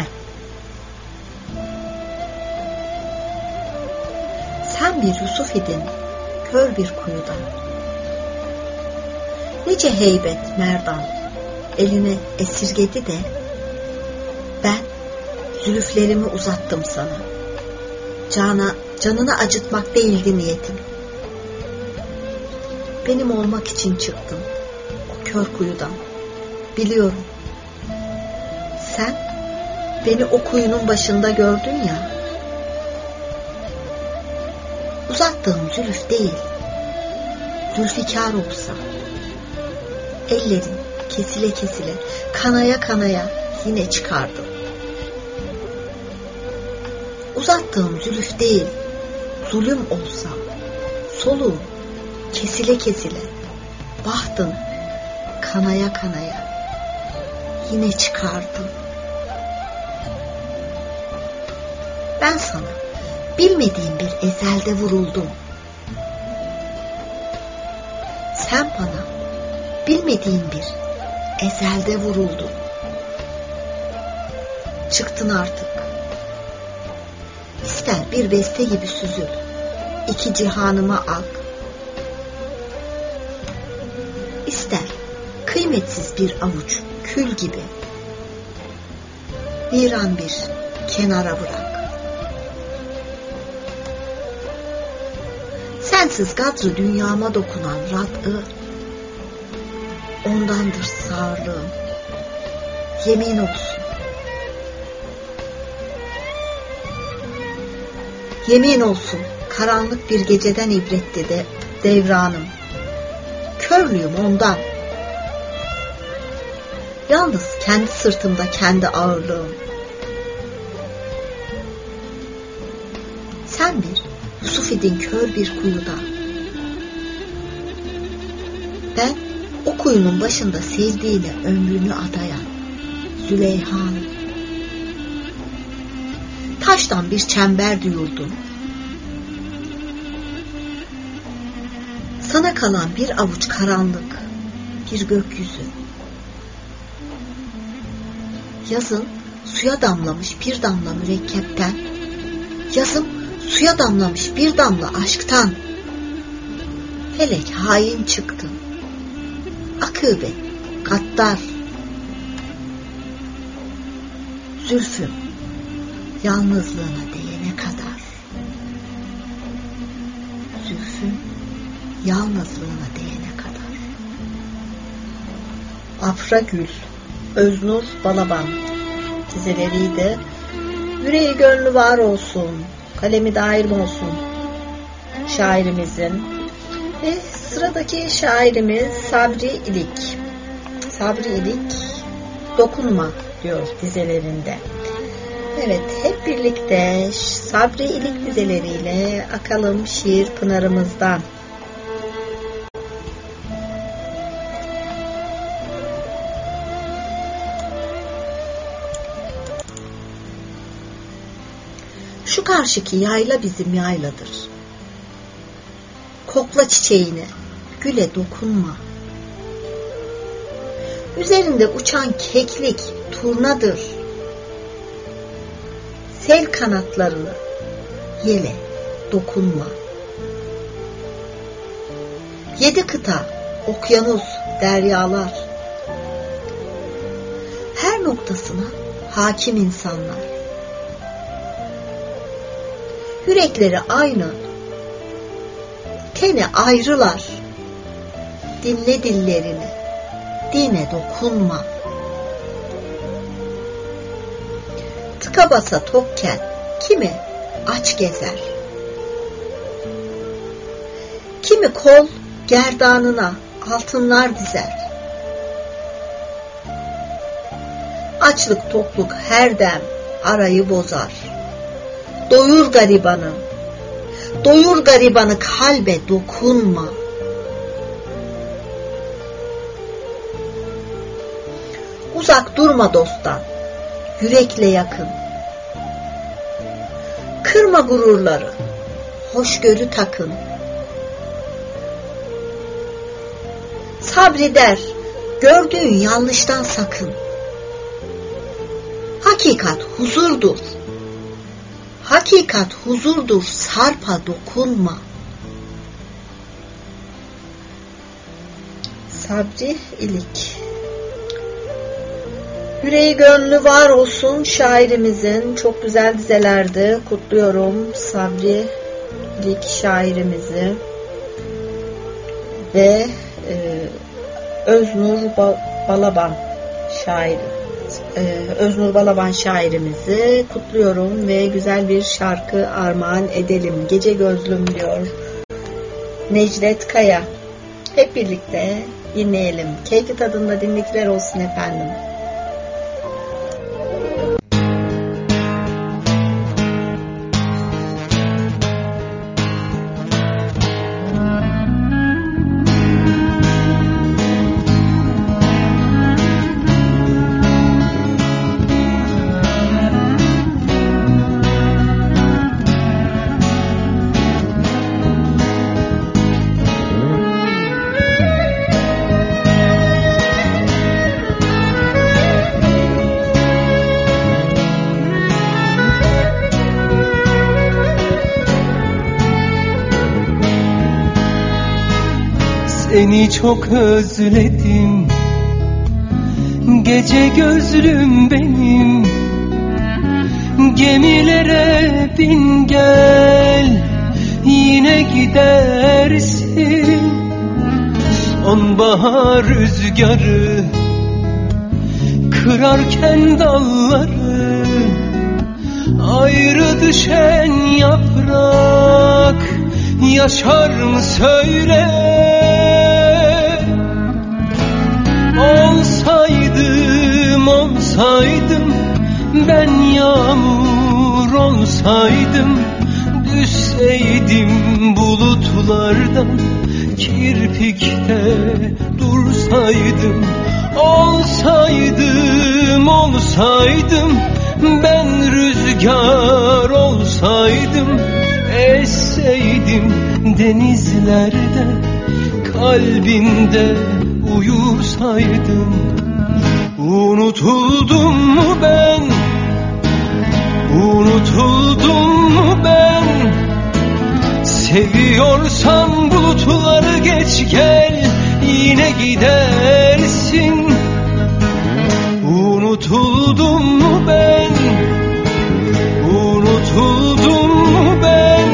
Sen bir Yusuf idin kör bir kuyudan, nice heybet merdan eline esirgedi de ben zülüflerimi uzattım sana. Cana, canını acıtmak değildi niyetim. Benim olmak için çıktım o kör kuyudan. Biliyorum. Sen beni o kuyunun başında gördün ya. Uzattığım zülüf değil, zülfikar olsa, ellerin kesile kesile, kanaya kanaya yine çıkardım. Uzattığım zülüf değil, zulüm olsa, soluğum kesile kesile, bahtın kanaya kanaya yine çıkardım. Ben sana bilmediğim bir ezelde vuruldum. Sen bana bilmediğin bir ezelde vuruldun. Çıktın artık. İster bir beste gibi süzül, iki cihanıma ak. İster kıymetsiz bir avuç kül gibi, viran bir kenara bırak. Sensiz gadrı dünyama dokunan rad'ı, ondandır sağırlığım, yemin olsun. Yemin olsun karanlık bir geceden ibretti de devranım. körlüğüm ondan. Yalnız kendi sırtımda kendi ağırlığım. Sen bir Yusuf idin kör bir kuyuda. Ben o kuyunun başında sevdiğine ömrünü adayan Züleyha. Taştan bir çember diyordun. Sana kalan bir avuç karanlık, bir gökyüzü. Yazın suya damlamış bir damla mürekkepten, yazım suya damlamış bir damla aşktan. Felek hain çıktı, akıbet gaddar. Zülfüm yalnızlığına değene kadar. Zülfüm yalnızlığına değene kadar. Afra Gül, Öznur Balaban dizeleriydi. Yüreği gönlü var olsun, kalemi daim olsun şairimizin. Ve sıradaki şairimiz Sabri İlik. Sabri İlik Dokunma diyor dizelerinde. Evet, hep birlikte Sabri İlik dizeleriyle akalım şiir pınarımızdan. Şu karşıki yayla bizim yayladır. Kokla çiçeğini, güle dokunma. Üzerinde uçan keklik turnadır. Sel kanatlarını, yele dokunma. Yedi kıta, okyanus, deryalar. Her noktasına hakim insanlar. Yürekleri aynı, teni ayrılar. Dinle dillerini, dine dokunma. Tıka basa tokken kimi aç gezer. Kimi kol gerdanına altınlar dizer. Açlık tokluk her dem arayı bozar. Doyur garibanı, doyur garibanı kalbe dokunma. Uzak durma dosttan, yürekle yakın. Kırma gururları, hoşgörü takın. Sabreder, gördüğün yanlıştan sakın. Hakikat huzurdur. Hakikat huzurdur, sarpa dokunma. Sabri İlik. Yüreği gönlü var olsun şairimizin. Çok güzel dizelerdi. Kutluyorum Sabri İlik şairimizi. Ve e, Öznur Balaban şairi. Öznur Balaban şairimizi kutluyorum ve güzel bir şarkı armağan edelim. Gece gözlüm diyor Necdet Kaya. Hep birlikte dinleyelim. Keyfi tadında dinlekler olsun efendim. Seni çok özledim, gece gözlüm benim. Gemilere bin gel, yine gidersin. Sonbahar rüzgarı kırarken dalları, ayrı düşen yaprak yaşar mı söyle? dursaydım, olsaydım, olsaydım, ben rüzgar olsaydım, esseydim denizlerde, kalbinde uyusaydım. Unutuldum mu ben, unutuldum mu ben? Seviyorsan bulutları geç gel, yine gidersin. Unutuldum mu ben, unutuldum mu ben?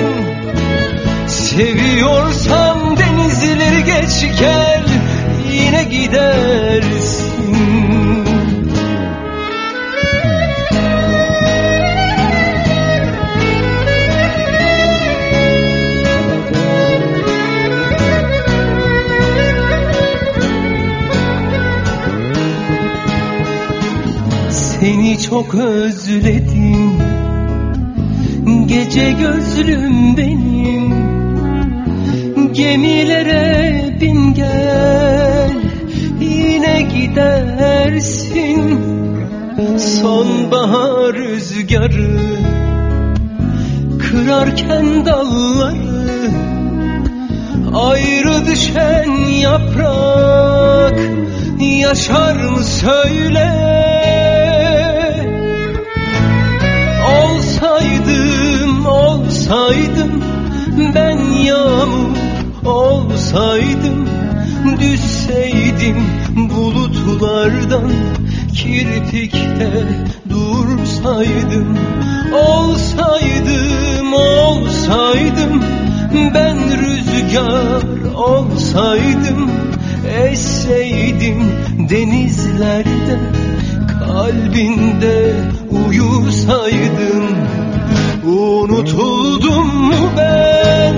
Seviyorsan denizleri geç gel, yine gidersin. Seni çok özledim, gece gözlüm benim. Gemilere bin gel, yine gidersin. Sonbahar rüzgarı kırarken dalları, ayrı düşen yaprak yaşar mı söyle? Olsaydım, olsaydım, ben yağmur olsaydım, düşseydim bulutlardan, kirpikte dursaydım. Olsaydım, olsaydım, ben rüzgar olsaydım, esseydim denizlerde, kalbinde uyusaydım. Unutuldum mu ben,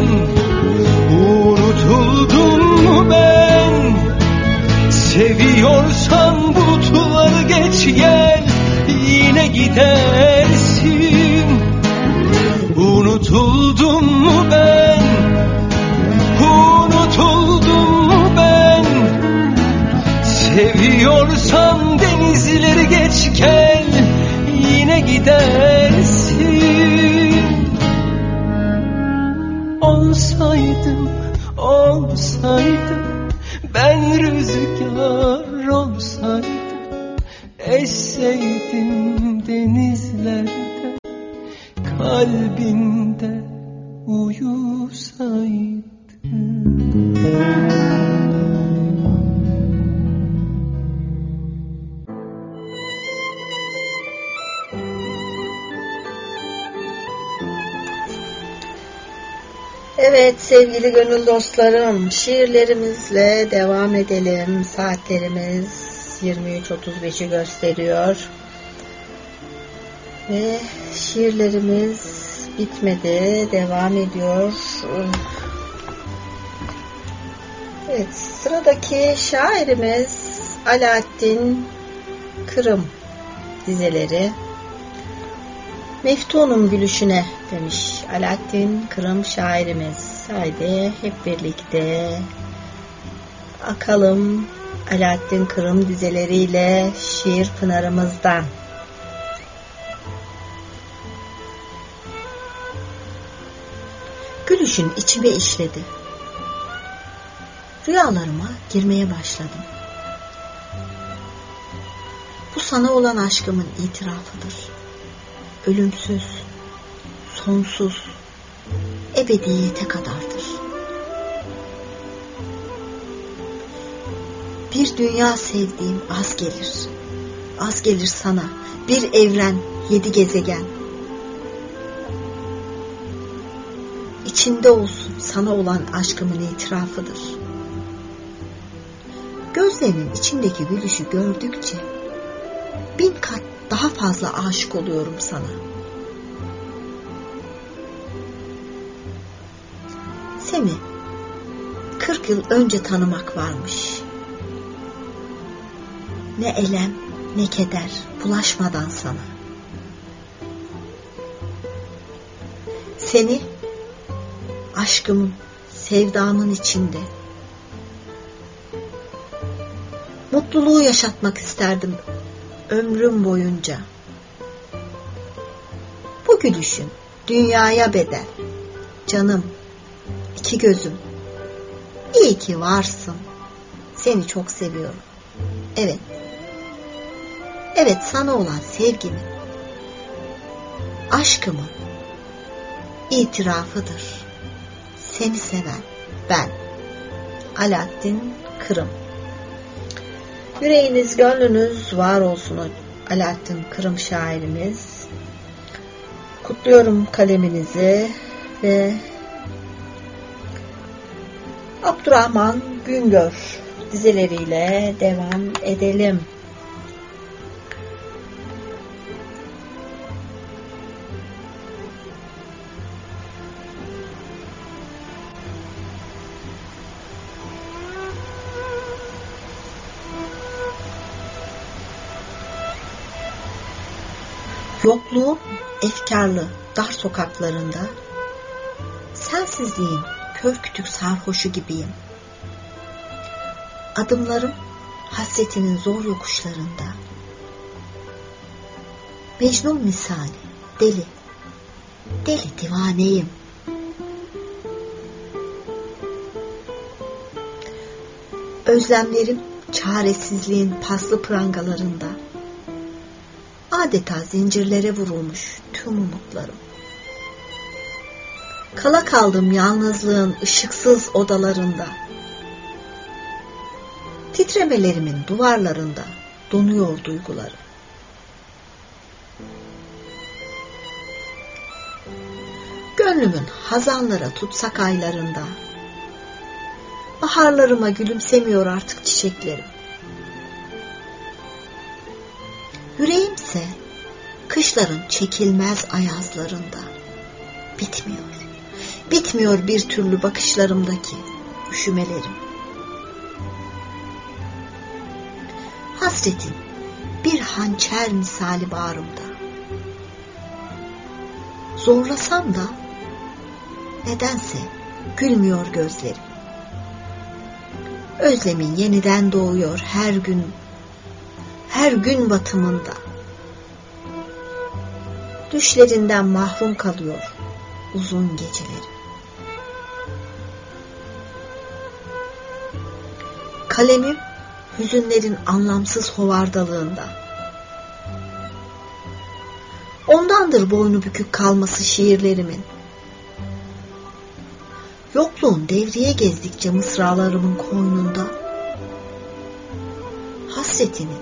unutuldum mu ben? Seviyorsan bulutları geç gel, yine gidersin. Unutuldum mu ben, unutuldum mu ben? Seviyorsan denizleri geç gel, yine gidersin. Olsaydım, olsaydım, ben rüzgar olsaydım, esseydim denizlerde, kalbinde uyusaydım. Evet sevgili gönül dostlarım, şiirlerimizle devam edelim. Saatlerimiz yirmi üç otuz beşi gösteriyor. Ve şiirlerimiz bitmedi, devam ediyor. Evet, sıradaki şairimiz Alaaddin Kırım dizeleri. Meftunum gülüşüne demiş Alaaddin Kırım şairimiz. Haydi hep birlikte akalım Alaaddin Kırım dizeleriyle şiir pınarımızdan. Gülüşün içime işledi. Rüyalarıma girmeye başladım. Bu sana olan aşkımın itirafıdır. Ölümsüz, sonsuz, ebediyete kadardır. Bir dünya sevdiğim az gelir, az gelir sana, bir evren, yedi gezegen. İçinde olsun sana olan aşkımın itirafıdır. Gözlerinin içindeki gülüşü gördükçe bin kat daha fazla aşık oluyorum sana. Seni kırk yıl önce tanımak varmış. Ne elem ne keder bulaşmadan sana. Seni aşkımın, sevdamın içinde mutluluğu yaşatmak isterdim ömrüm boyunca. Bu gülüşün dünyaya bedel. Canım, iki gözüm, iyi ki varsın. Seni çok seviyorum. Evet. Evet, sana olan sevgimi, aşkımın itirafıdır. Seni seven ben. Alaaddin Kırım. Yüreğiniz, gönlünüz var olsun Alaaddin Kırım şairimiz. Kutluyorum kaleminizi ve Abdurrahman Güngör dizeleriyle devam edelim. Yokluğun efkarlı dar sokaklarında, sensizliğin kör kütük sarhoşu gibiyim. Adımlarım hasretinin zor yokuşlarında, Mecnun misali deli, deli divaneyim. Özlemlerim çaresizliğin paslı prangalarında, adeta zincirlere vurulmuş tüm umutlarım. Kala kaldım yalnızlığın ışıksız odalarında. Titremelerimin duvarlarında donuyor duygularım. Gönlümün hazanlara tutsak aylarında, baharlarıma gülümsemiyor artık çiçeklerim. Yüreğimse kışların çekilmez ayazlarında bitmiyor. Bitmiyor bir türlü bakışlarımdaki üşümelerim. Hasretin bir hançer misali bağrımda. Zorlasam da nedense gülmüyor gözlerim. Özlemin yeniden doğuyor her gün, her gün batımında. Düşlerinden mahrum kalıyor uzun geceleri. Kalemim hüzünlerin anlamsız hovardalığında. Ondandır boynu bükük kalması şiirlerimin. Yokluğun devriye gezdikçe mısralarımın koynunda. Hasretinin,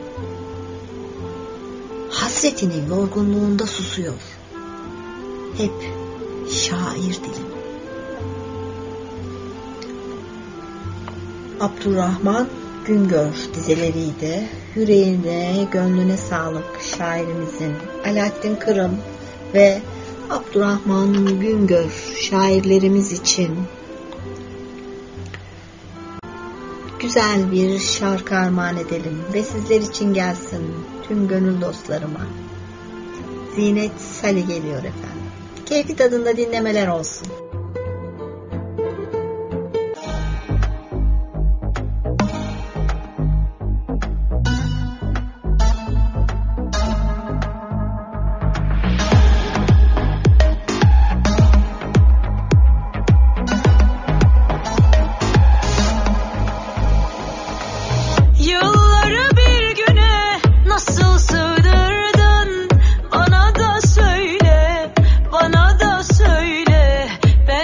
hasretinin yorgunluğunda susuyor hep şair dilim. Abdurrahman Güngör dizeleriydi. Yüreğine, gönlüne sağlık şairimizin. Alaaddin Kırım ve Abdurrahman Güngör şairlerimiz için güzel bir şarkı armağan edelim ve sizler için gelsin tüm gönül dostlarıma. Zinet Salih geliyor efendim. Keyfi tadında dinlemeler olsun. Bana da söyle,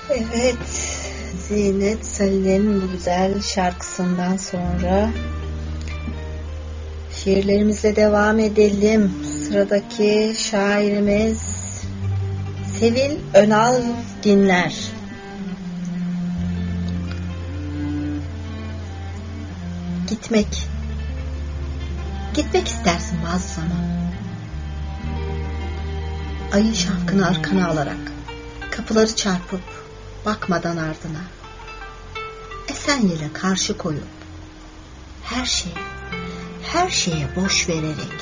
Evet, Zinet Salih'in bu güzel şarkısından sonra şiirlerimizle devam edelim. Sıradaki şairimiz Sevil Önal Dinler. Gitmek. Gitmek istersin bazı zaman. Ayın şafkını arkana alarak, kapıları çarpıp bakmadan ardına, esen yele karşı koyup, her şeye, her şeye boş vererek,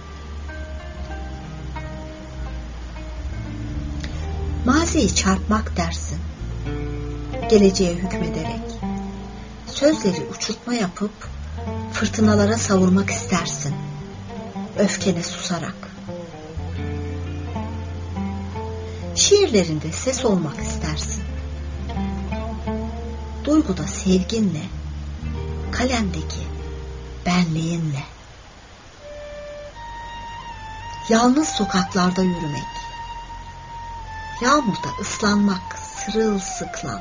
maziyi çarpmak dersin, geleceğe hükmederek, sözleri uçurtma yapıp, fırtınalara savurmak istersin, öfkene susarak. Şiirlerinde ses olmak istersin. Duyguda sevginle, kalemdeki benliğinle. Yalnız sokaklarda yürümek, yağmurda ıslanmak sırılsıklam,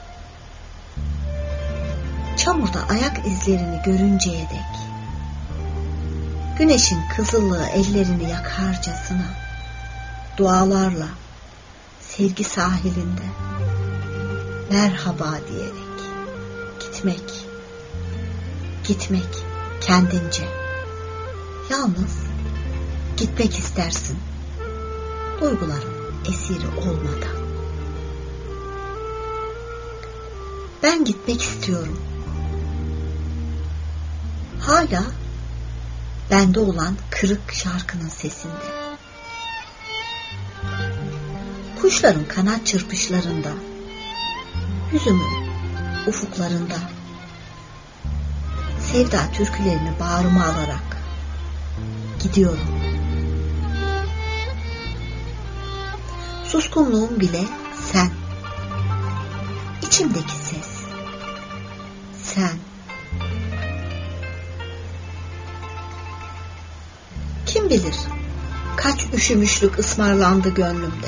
çamurda ayak izlerini görünceye dek, güneşin kızıllığı ellerini yakarcasına, dualarla, sevgi sahilinde merhaba diyerek gitmek, gitmek kendince, yalnız gitmek istersin, duyguların esiri olmadan. Ben gitmek istiyorum. Hala bende olan kırık şarkının sesinde. Kuşların kanat çırpışlarında, yüzümün ufuklarında, sevda türkülerini bağrıma alarak gidiyorum. Suskunluğum bile sen, içimdeki ses, sen. Kim bilir kaç üşümüşlük ısmarlandı gönlümde.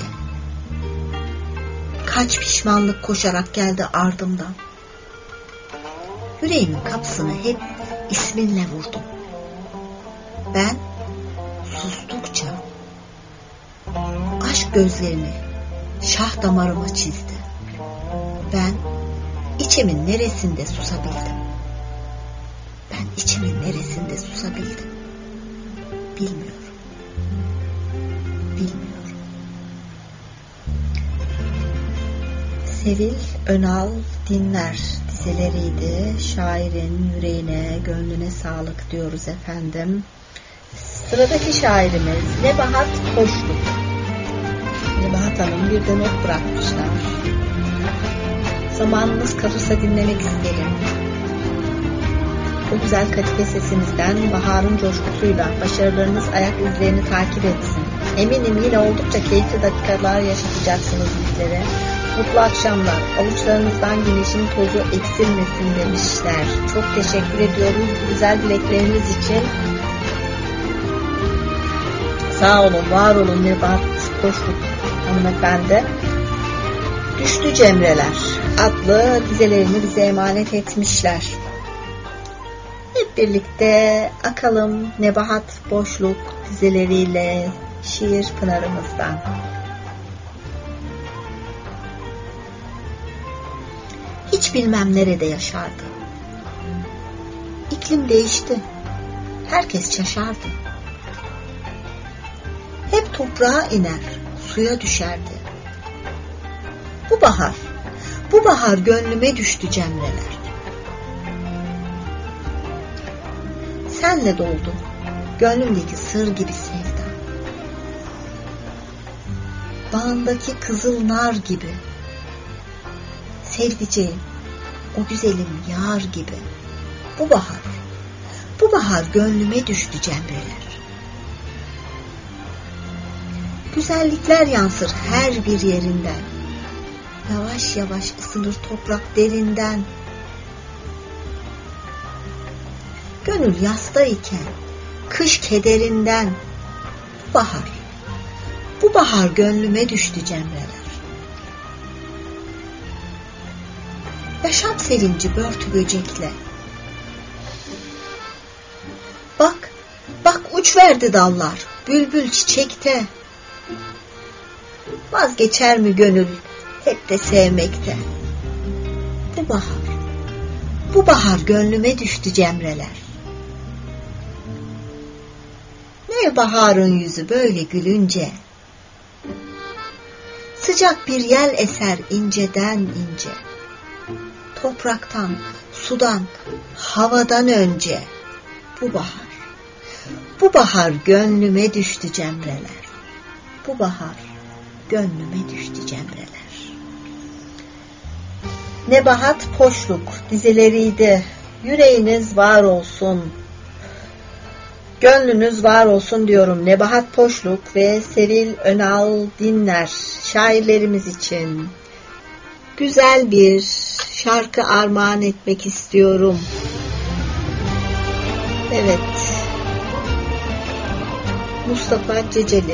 Kaç pişmanlık koşarak geldi ardımdan. Yüreğimin kapısını hep isminle vurdum. Ben sustukça aşk gözlerini şah damarıma çizdi. Ben içimin neresinde susabildim? Ben içimin neresinde susabildim? Bilmiyorum. Bilmiyorum. Sevil Önal Dinler dizeleriydi. Şairin yüreğine, gönlüne sağlık diyoruz efendim. Sıradaki şairimiz Nebahat Boşluk. Nebahat Hanım bir de not bırakmışlar. Zamanınız kalırsa dinlemek isterim. Bu güzel kadife sesinizden baharın coşkusuyla başarılarınız ayak izlerini takip etsin. Eminim yine oldukça keyifli dakikalar yaşatacaksınız bizlere. Mutlu akşamlar. Avuçlarınızdan güneşin tozu eksilmesin demişler. Çok teşekkür ediyoruz bu güzel dilekleriniz için. Sağ olun, var olun Nebahat Boşluk hanımefendi. Düştü Cemreler adlı dizelerini bize emanet etmişler. Hep birlikte akalım Nebahat Boşluk dizeleriyle şiir pınarımızdan. Hiç bilmem nerede yaşardı. İklim değişti. Herkes şaşardı. Hep toprağa iner, suya düşerdi. Bu bahar, bu bahar gönlüme düştü Cemreler. Senle doldu gönlümdeki sır gibi sevda. Bağındaki kızıl nar gibi. Sevdiceğim, o güzelim yar gibi. Bu bahar, bu bahar gönlüme düştü Cemreler. Güzellikler yansır her bir yerinden. Yavaş yavaş ısınır toprak derinden. Gönül yastayken, kış kederinden. Bu bahar, bu bahar gönlüme düştü Cemreler. yaşam sevinci börtü böcekle. Bak, bak uç verdi dallar, bülbül çiçekte. Vazgeçer mi gönül hep de sevmekte? Bu bahar, bu bahar gönlüme düştü cemreler. Ne baharın yüzü böyle gülünce, sıcak bir yel eser inceden ince. Topraktan, sudan, havadan önce. Bu bahar, bu bahar gönlüme düştü cemreler. Bu bahar gönlüme düştü cemreler. Nebahat Poşluk dizeleriydi. Yüreğiniz var olsun, gönlünüz var olsun diyorum. Nebahat Poşluk ve Sevil Önal Dinler şairlerimiz için güzel bir şarkı armağan etmek istiyorum. Evet, Mustafa Ceceli.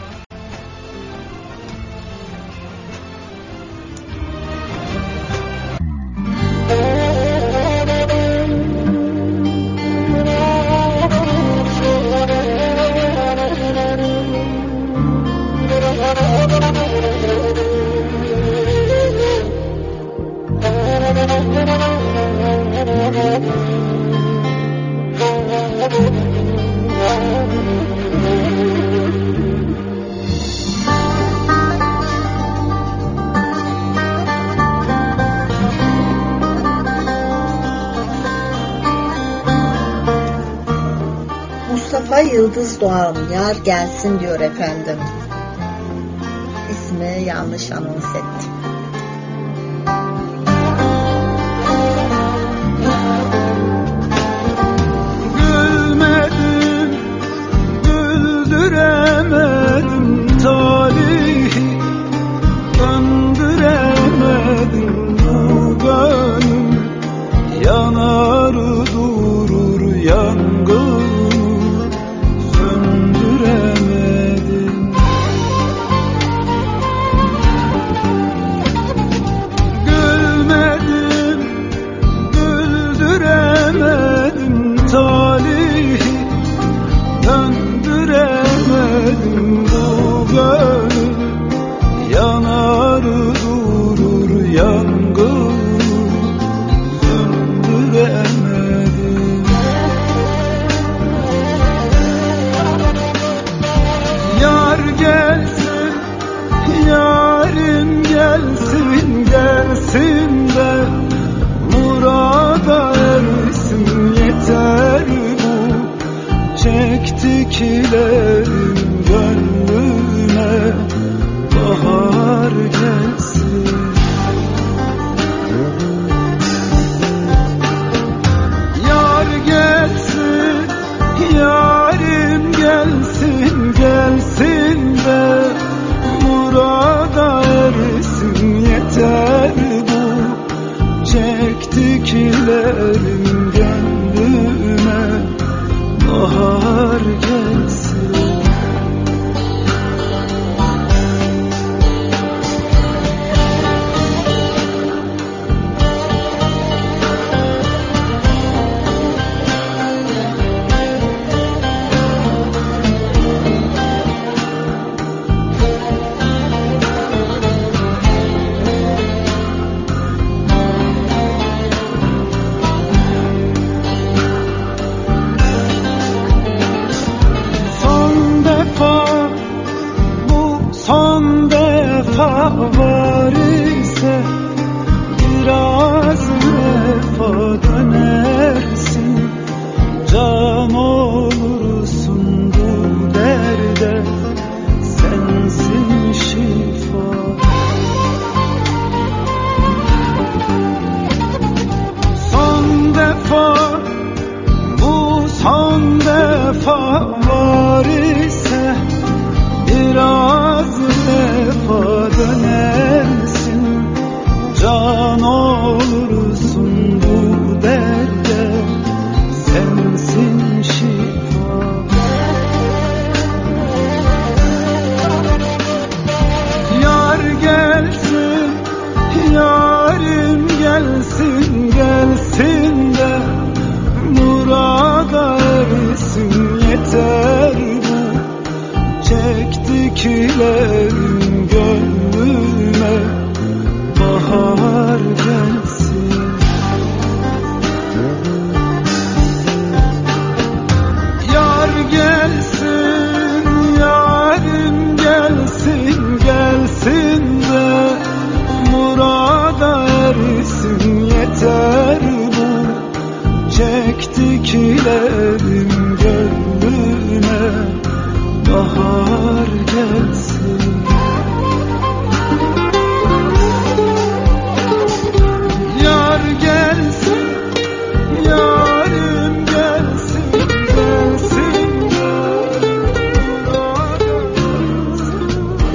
Mustafa Yıldız Doğan yar gelsin diyor efendim. İsmi yanlış anons ettim. Gülmedim, güldüremedim talihi, döndüremedim bu gönül, yanar durur yangın. Yanar durur yangın, söndüremedim. Yar gelsin, yarim gelsin, gelsin de murada ersin, yeter bu çektiklerim gönlüme. Bahar gelsin, yar gelsin, yarim gelsin, gelsin de murada ersin, yeter bu çektiklerim gönlüme. Bahar gelsin. çektiklerim gönlüme bahar gelsin. Yar gelsin, yarim gelsin, gelsin de murada ersin, yeter bu çektiklerim gönlüme bahar gelsin. Yar gelsin, yarim gelsin, gelsin de murada ersin.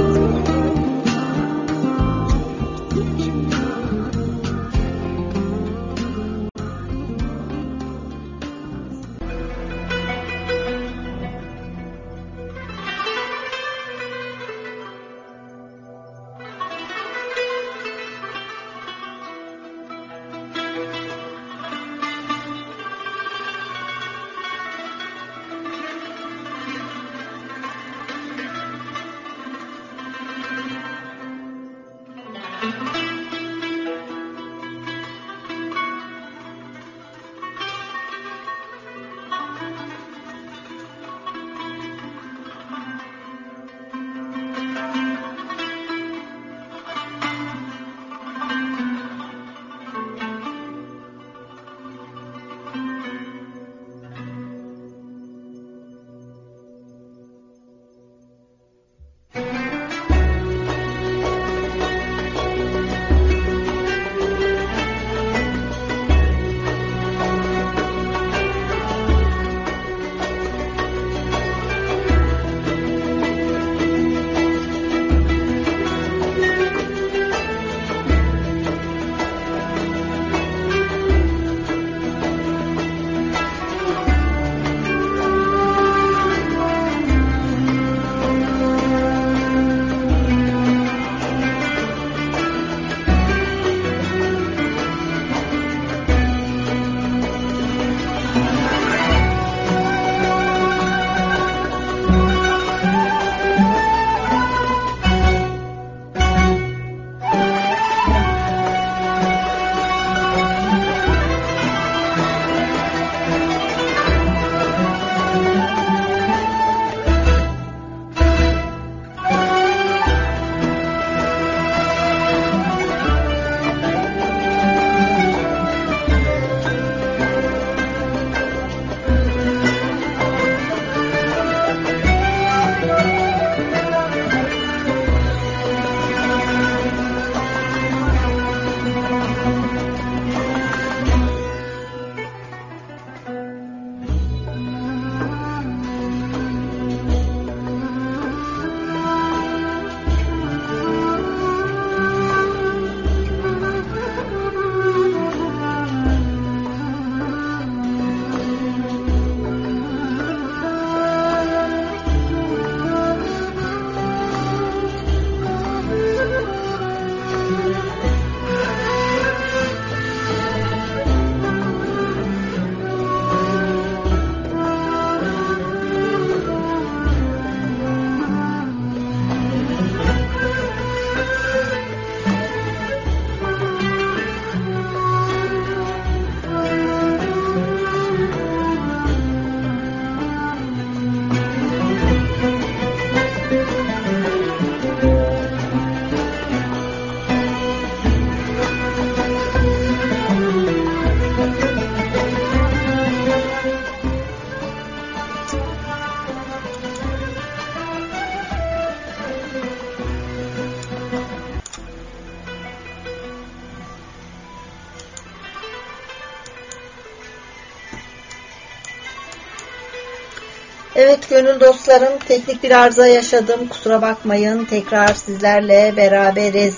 Evet gönül dostlarım, teknik bir arıza yaşadım. Kusura bakmayın. Tekrar sizlerle beraberiz.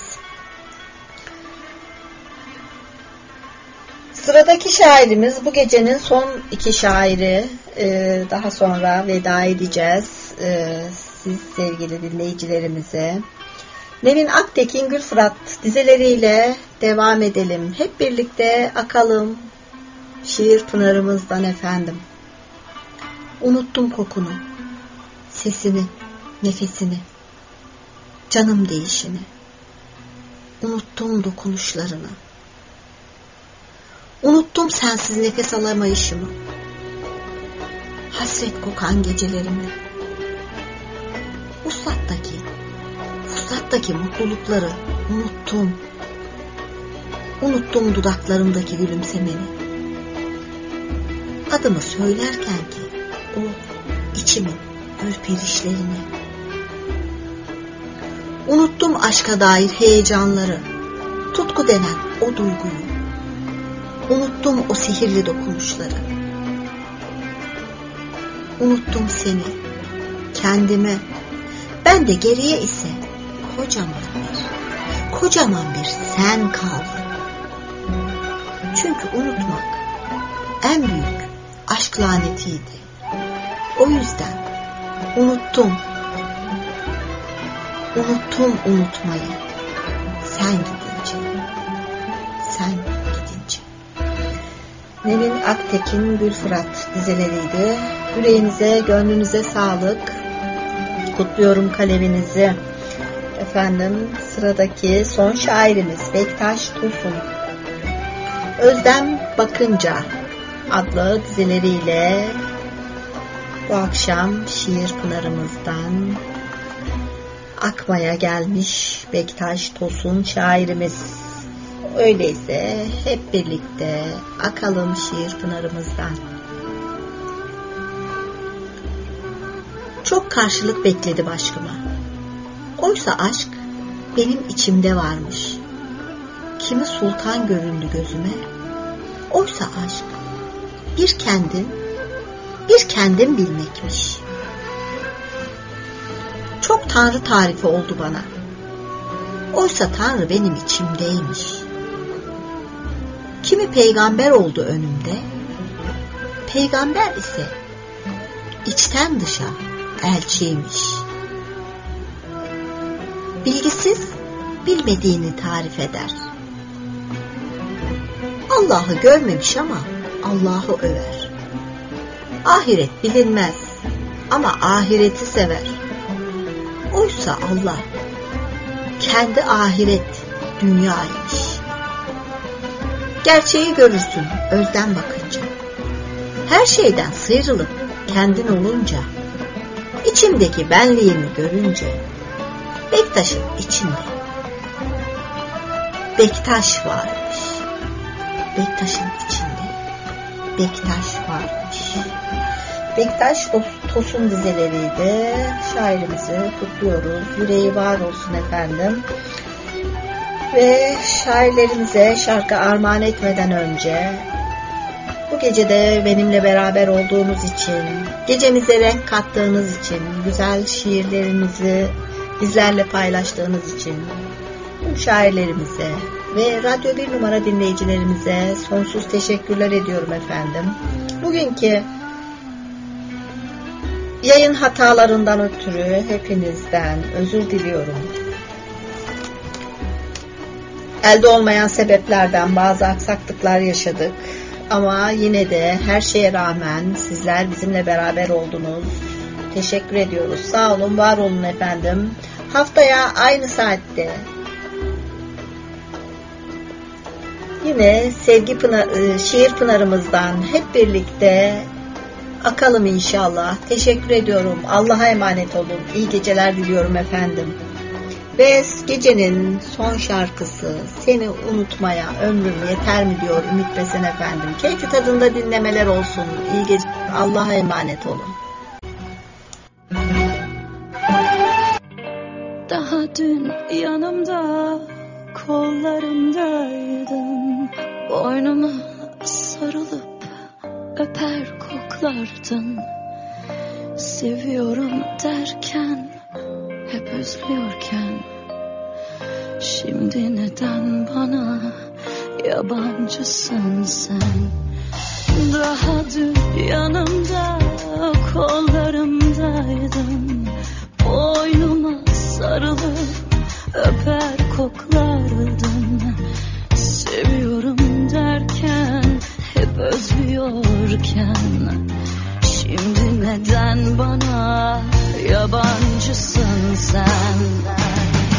Sıradaki şairimiz bu gecenin son iki şairi. Ee, daha sonra veda edeceğiz. Ee, siz sevgili dinleyicilerimize. Nevin Aktekin Gülfırat dizeleriyle devam edelim. Hep birlikte akalım şiir pınarımızdan efendim. Unuttum kokunu, sesini, nefesini. canım değişini, unuttum dokunuşlarını, unuttum sensiz nefes alamayışımı, hasret kokan gecelerimi, vuslattaki, vuslattaki mutlulukları unuttum, unuttum dudaklarımdaki gülümsemeni, adımı söylerken ki o içimin ürperişlerini, unuttum aşka dair heyecanları, tutku denen o duyguyu, unuttum o sihirli dokunuşları, unuttum seni, kendimi, ben de geriye ise kocaman bir, kocaman bir sen kaldı. Çünkü unutmak en büyük aşk lanetiydi. O yüzden unuttum, unuttum unutmayı, sen gidince, sen gidince. Nevin Aktekin, Gülfırat dizeleriydi. Yüreğinize, gönlünüze sağlık. Kutluyorum kaleminizi. Efendim, sıradaki son şairimiz Bektaş Tosun. Özlem Bakınca adlı dizeleriyle bu akşam şiir pınarımızdan akmaya gelmiş Bektaş Tosun şairimiz. Öyleyse hep birlikte akalım şiir pınarımızdan. Çok karşılık bekledi başkıma. Oysa aşk benim içimde varmış. Kimi sultan göründü gözüme. Oysa aşk bir kendim, bir kendim bilmekmiş. Çok Tanrı tarifi oldu bana. Oysa Tanrı benim içimdeymiş. Kimi peygamber oldu önümde. Peygamber ise içten dışa elçiymiş. Bilgisiz bilmediğini tarif eder. Allah'ı görmemiş ama Allah'ı över. Ahiret bilinmez ama ahireti sever. Oysa Allah kendi ahiret dünyaymış. Gerçeği görürsün özden bakınca. Her şeyden sıyrılıp kendin olunca, içimdeki benliğimi görünce, Bektaş'ın içinde Bektaş varmış. Bektaş'ın içinde Bektaş varmış. Bektaş Tosun dizeleriydi. Şairimizi kutluyoruz. Yüreği var olsun efendim. Ve şairlerimize şarkı armağan etmeden önce bu gecede benimle beraber olduğunuz için, gecemize renk kattığınız için, güzel şiirlerinizi bizlerle paylaştığınız için tüm şairlerimize ve Radyo bir numara dinleyicilerimize sonsuz teşekkürler ediyorum efendim. Bugünkü yayın hatalarından ötürü hepinizden özür diliyorum. Elde olmayan sebeplerden bazı aksaklıklar yaşadık. Ama yine de her şeye rağmen sizler bizimle beraber oldunuz. Teşekkür ediyoruz. Sağ olun, var olun efendim. Haftaya aynı saatte yine Sevgi Pınar, şiir pınarımızdan hep birlikte akalım inşallah. Teşekkür ediyorum. Allah'a emanet olun. İyi geceler diliyorum efendim. Ve gecenin son şarkısı Seni Unutmaya Ömrüm Yeter mi diyor Ümit Besen efendim. Keyfi tadında dinlemeler olsun. İyi geceler. Allah'a emanet olun. Daha dün yanımda, kollarımdaydın. Boynuma sarılıp öper koklardın. Seviyorum derken, hep özlüyorken, şimdi neden bana yabancısın sen? Daha dün yanımda, kollarımdaydın. Boynuma sarılıp öper koklardın. Seviyorum derken, hep özlüyorken, şimdi neden bana yabancısın sen?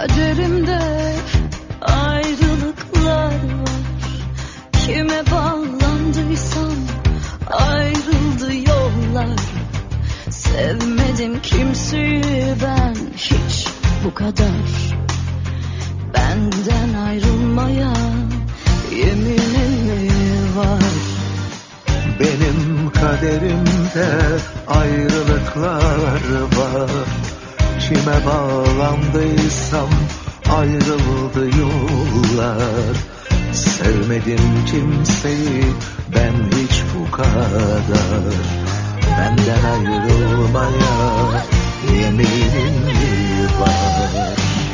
Kaderimde ayrılıklar var. Kime bağlandıysam ayrıldı yollar. Sevmedim kimseyi ben hiç bu kadar. Benden ayrılmaya yeminim mi var? Benim kaderimde ayrılıklar var. Kime bağlandıysam ayrıldı yollar. Sevmedim kimseyi ben hiç bu kadar. Benden ayrılmaya yeminim mi var?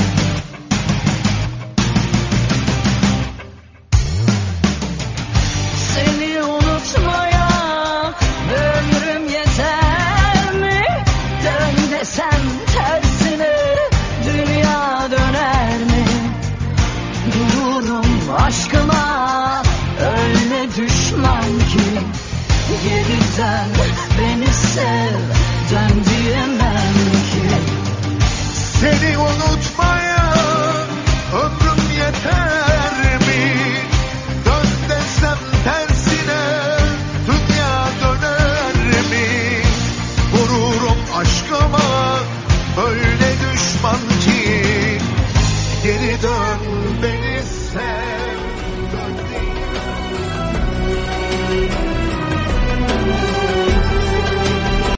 Seni unutmaya ömrüm yeter mi? Dön desem tersine dünya döner mi? Dururum aşkıma öyle düşman ki. Geri dön beni sev, dön diyemem ki. Seni unutmaya ömrüm yeter mi? Dön desem tersine dünya döner mi? Vururum aşkıma öyle düşman ki. Geri dön beni